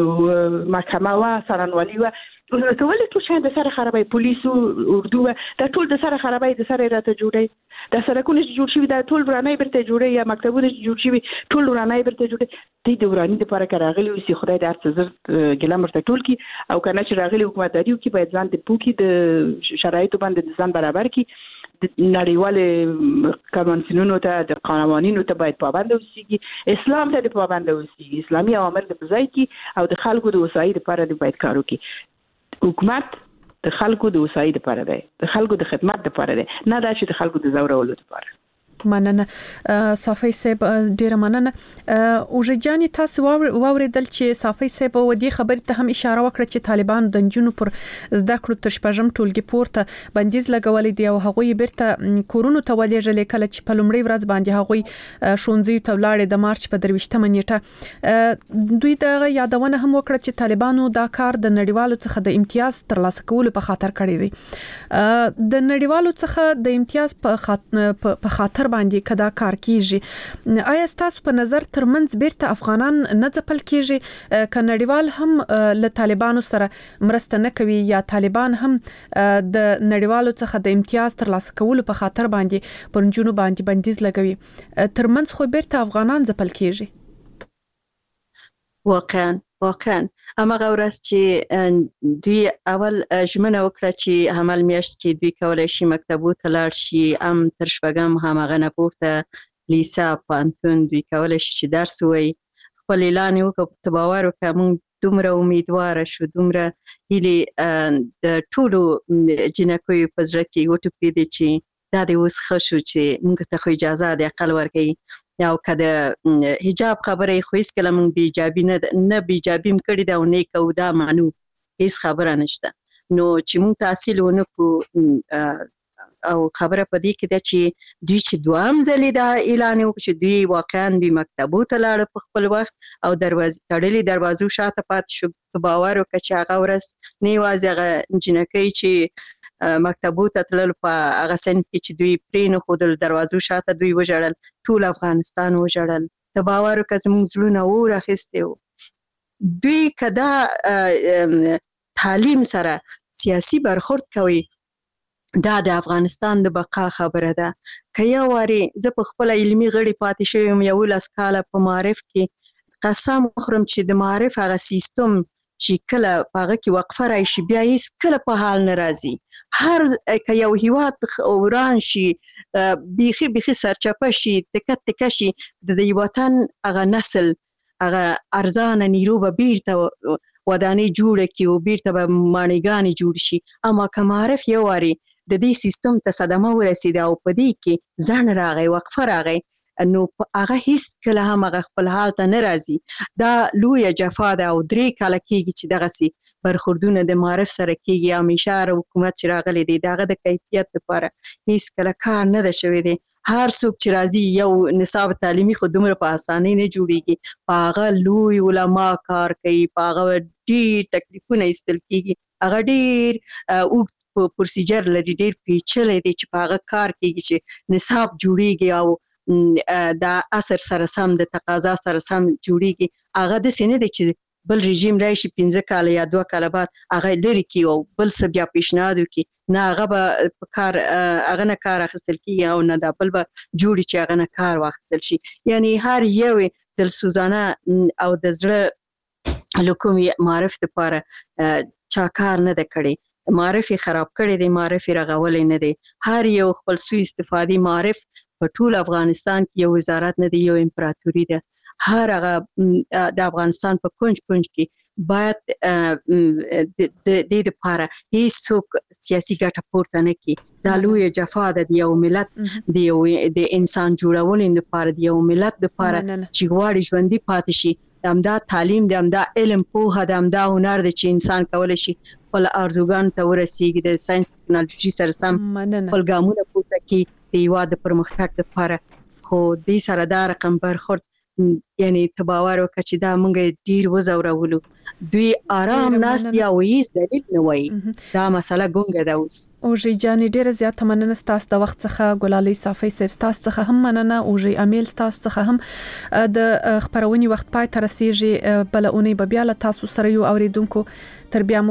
محکمه وا سرانوالي و ته ولې ټول شي د سره خرابای پولیسو اردو دا ټول د سره خرابای د سره راته جوړي د سرکونه جوړ شي دا ټول ورانه برته جوړي یا مکتبونه جوړ شي ټول ورانه برته جوړي دې د ورانه لپاره راغلي او سي خدای د ارڅ زر ګلم ورته ټول کی او کنه چې راغلي حکومت دریو کې باید ځان د پوکي د شرایطو باندې ځان برابر کی نړیوال قوانینونو ته د قوانینو ته باید پابند اوسېږي اسلام ته د پابند اوسېږي اسلامي اوامر د بځای کی او د خلکو د وسایل لپاره د باید کار وکړي حکومت د خلکو د وسایل لپاره دی د خلکو د خدمت لپاره دی نه دا چې د خلکو د زورولو لپاره مننه صافي صاحب ډیره مننه او جاني تاسو واوریدل چې صافي صاحب و دې خبرې ته هم اشاره وکړه چې طالبان د جنونو پر زده کړو تر شپږم ټولګي پورته بندیز لګولې دی او هغوی بیرته کورونو ته ولېږل کله چې په لومړي ورځ باندې هغوی شونځي ته ولاړې د مارچ په درويشتمه نیټه دوی د یادونه هم وکړه چې طالبانو دا کار د نړیوالو څخه د امتیاز ترلاسه کولو په خاطر کړی دی د نړیوالو څخه د امتیاز په خاطر باندې کدا کار کیږي آیا تاسو په نظر ترمنځ بیرته افغانان نه ځپل کیږي ک نړیوال هم له طالبانو سره مرسته نه کوي یا طالبان هم د نړیوالو څخه د امتیاز ترلاسه کولو په خاطر باندې پرنجونو باندې بندیز لګوي ترمنځ خو بیرته افغانان ځپل کیږي واقعا واقعا اما غورس چې دوی اول ژمنه وکړه چې عمل میاشت کې دوی کولای شي مکتبو ته لاړ شي ام تر شپږم همغه نه پورته لیسا پانتون دوی کولای شي چې درس وایي خپل اعلان وکړ ته باور وکړه موږ دومره امیدواره شو دومره هیلې د ټولو جنکیو په زړه کې وټوپېدې چې دا د اوس ښه شو چې موږ ته خو اجازه د عقل ورکوي یا کده حجاب خبره خو هیڅ کله موږ بیجابي نه نه بیجابي کړی دا نه کو دا مانو هیڅ خبره نشته نو چې موږ تحصیل ونکو او خبره پدې کې دا چې دوی چې دوام ځلې دا اعلان وکړي چې دوی واقعا دوی مکتبو ته لاړ په خپل وخت او دروازې تړلې دروازو شاته پات شو باور وکړي چې هغه ورځ نه یوازې هغه جنکۍ چې مکتبو ته تلل په هغه سن کې چې دوی پرې نه خودل دروازو شاته دوی وژړل ټول افغانستان وژړل ته باور وکړه زموږ زړونه اور اخیستي وو دوی کدا تعلیم سره سیاسي برخورد کوي دا د افغانستان د بقا خبره ده که یو واري زه په خپل علمي غړي پاتې شوم یو لاس کاله په معرف کې قسم خورم چې د معرف هغه سیستم چې کله هغه کې وقفه راشي بیا هیڅ کله په حال نه راځي هر که یو هیواد وران شي بیخي بیخي سرچپه شي تکه تکه شي د دې وطن هغه نسل هغه ارزانه نیرو به بیرته ودانې جوړه کړي او بیرته به ماڼېګانې جوړ شي اما که معرف یو واري د دې سیستم ته صدمه ورسېده او په دې کې ځان راغی وقفه راغی نو هغه هیڅ کله هم هغه خپل حال ته نه راځي دا لویه جفا ده او درې کاله کېږي چې دغسې برخوردونه د معرف سره کېږي همیشه حکومت چې راغلی دی د هغه د کیفیت لپاره هیڅ کله کار نه ده شوی دی هر څوک چې راځي یو نصاب تعلیمي خو دومره په اسانۍ نه جوړیږي په هغه لوی علما کار کوي په هغه ډېر تکلیفونه ایستل کېږي هغه ډېر اوږد پروسیجر لري ډېر پیچلی دی چې په هغه کار کېږي چې نصاب جوړیږي او دا اثر سره سم د تقاضا سره سم جوړیږي هغه د سینې د چې بل رژیم راشي پنځه کاله یا دوه کاله بعد هغه لري کی او بل څه بیا پیشنهاد وکړي نه هغه به په کار هغه نه کار اخیستل کېږي او نه دا بل به جوړي چې هغه نه کار واخیستل شي یعنی هر یو دلسوزانه او د زړه له کومې معرف دپاره چا کار نه ده کړی معرف یې خراب کړی دی معرف یې رغولی نه دی هر یو خپل سوء استفادې معرف په ټول افغانستان کې یو وزارت نه دی یو امپراتوري ده هر هغه د افغانستان په کونج کونج کې باید د دې لپاره هیڅوک سیاسي ګټه پورته نه کړي دا لوی جفا ده د یو ملت د یو د انسان جوړولو لپاره د یو ملت لپاره چې غواړي ژوندۍ پاتې شي دمدا تعلیم دمدا علم پوهه دمدا هنر د چې انسان کولای شي خپل ارزوګان ته ورسیږي د ساينس ټکنالوژي سره سم خپل ګامونه پورته کړي د هیواد پرمختګ لپاره خو دې سره دا رقم برخورد یعنی تباور وکړي چې دا مونږ ډیر وزورولو دوی آرام ناس دی او هیڅ دلیل نه وایي دا مسله ګونګه ده اوس او جی جان ډیره زیاته مننه ستاسو د وخت څخه ګلالي صافي صاحب ستاسو څخه هم مننه او جی امیل ستاسو څخه هم د خبرونې وخت پای تر رسیږي بل اونۍ به بیا له تاسو سره یو اوریدونکو تر بیا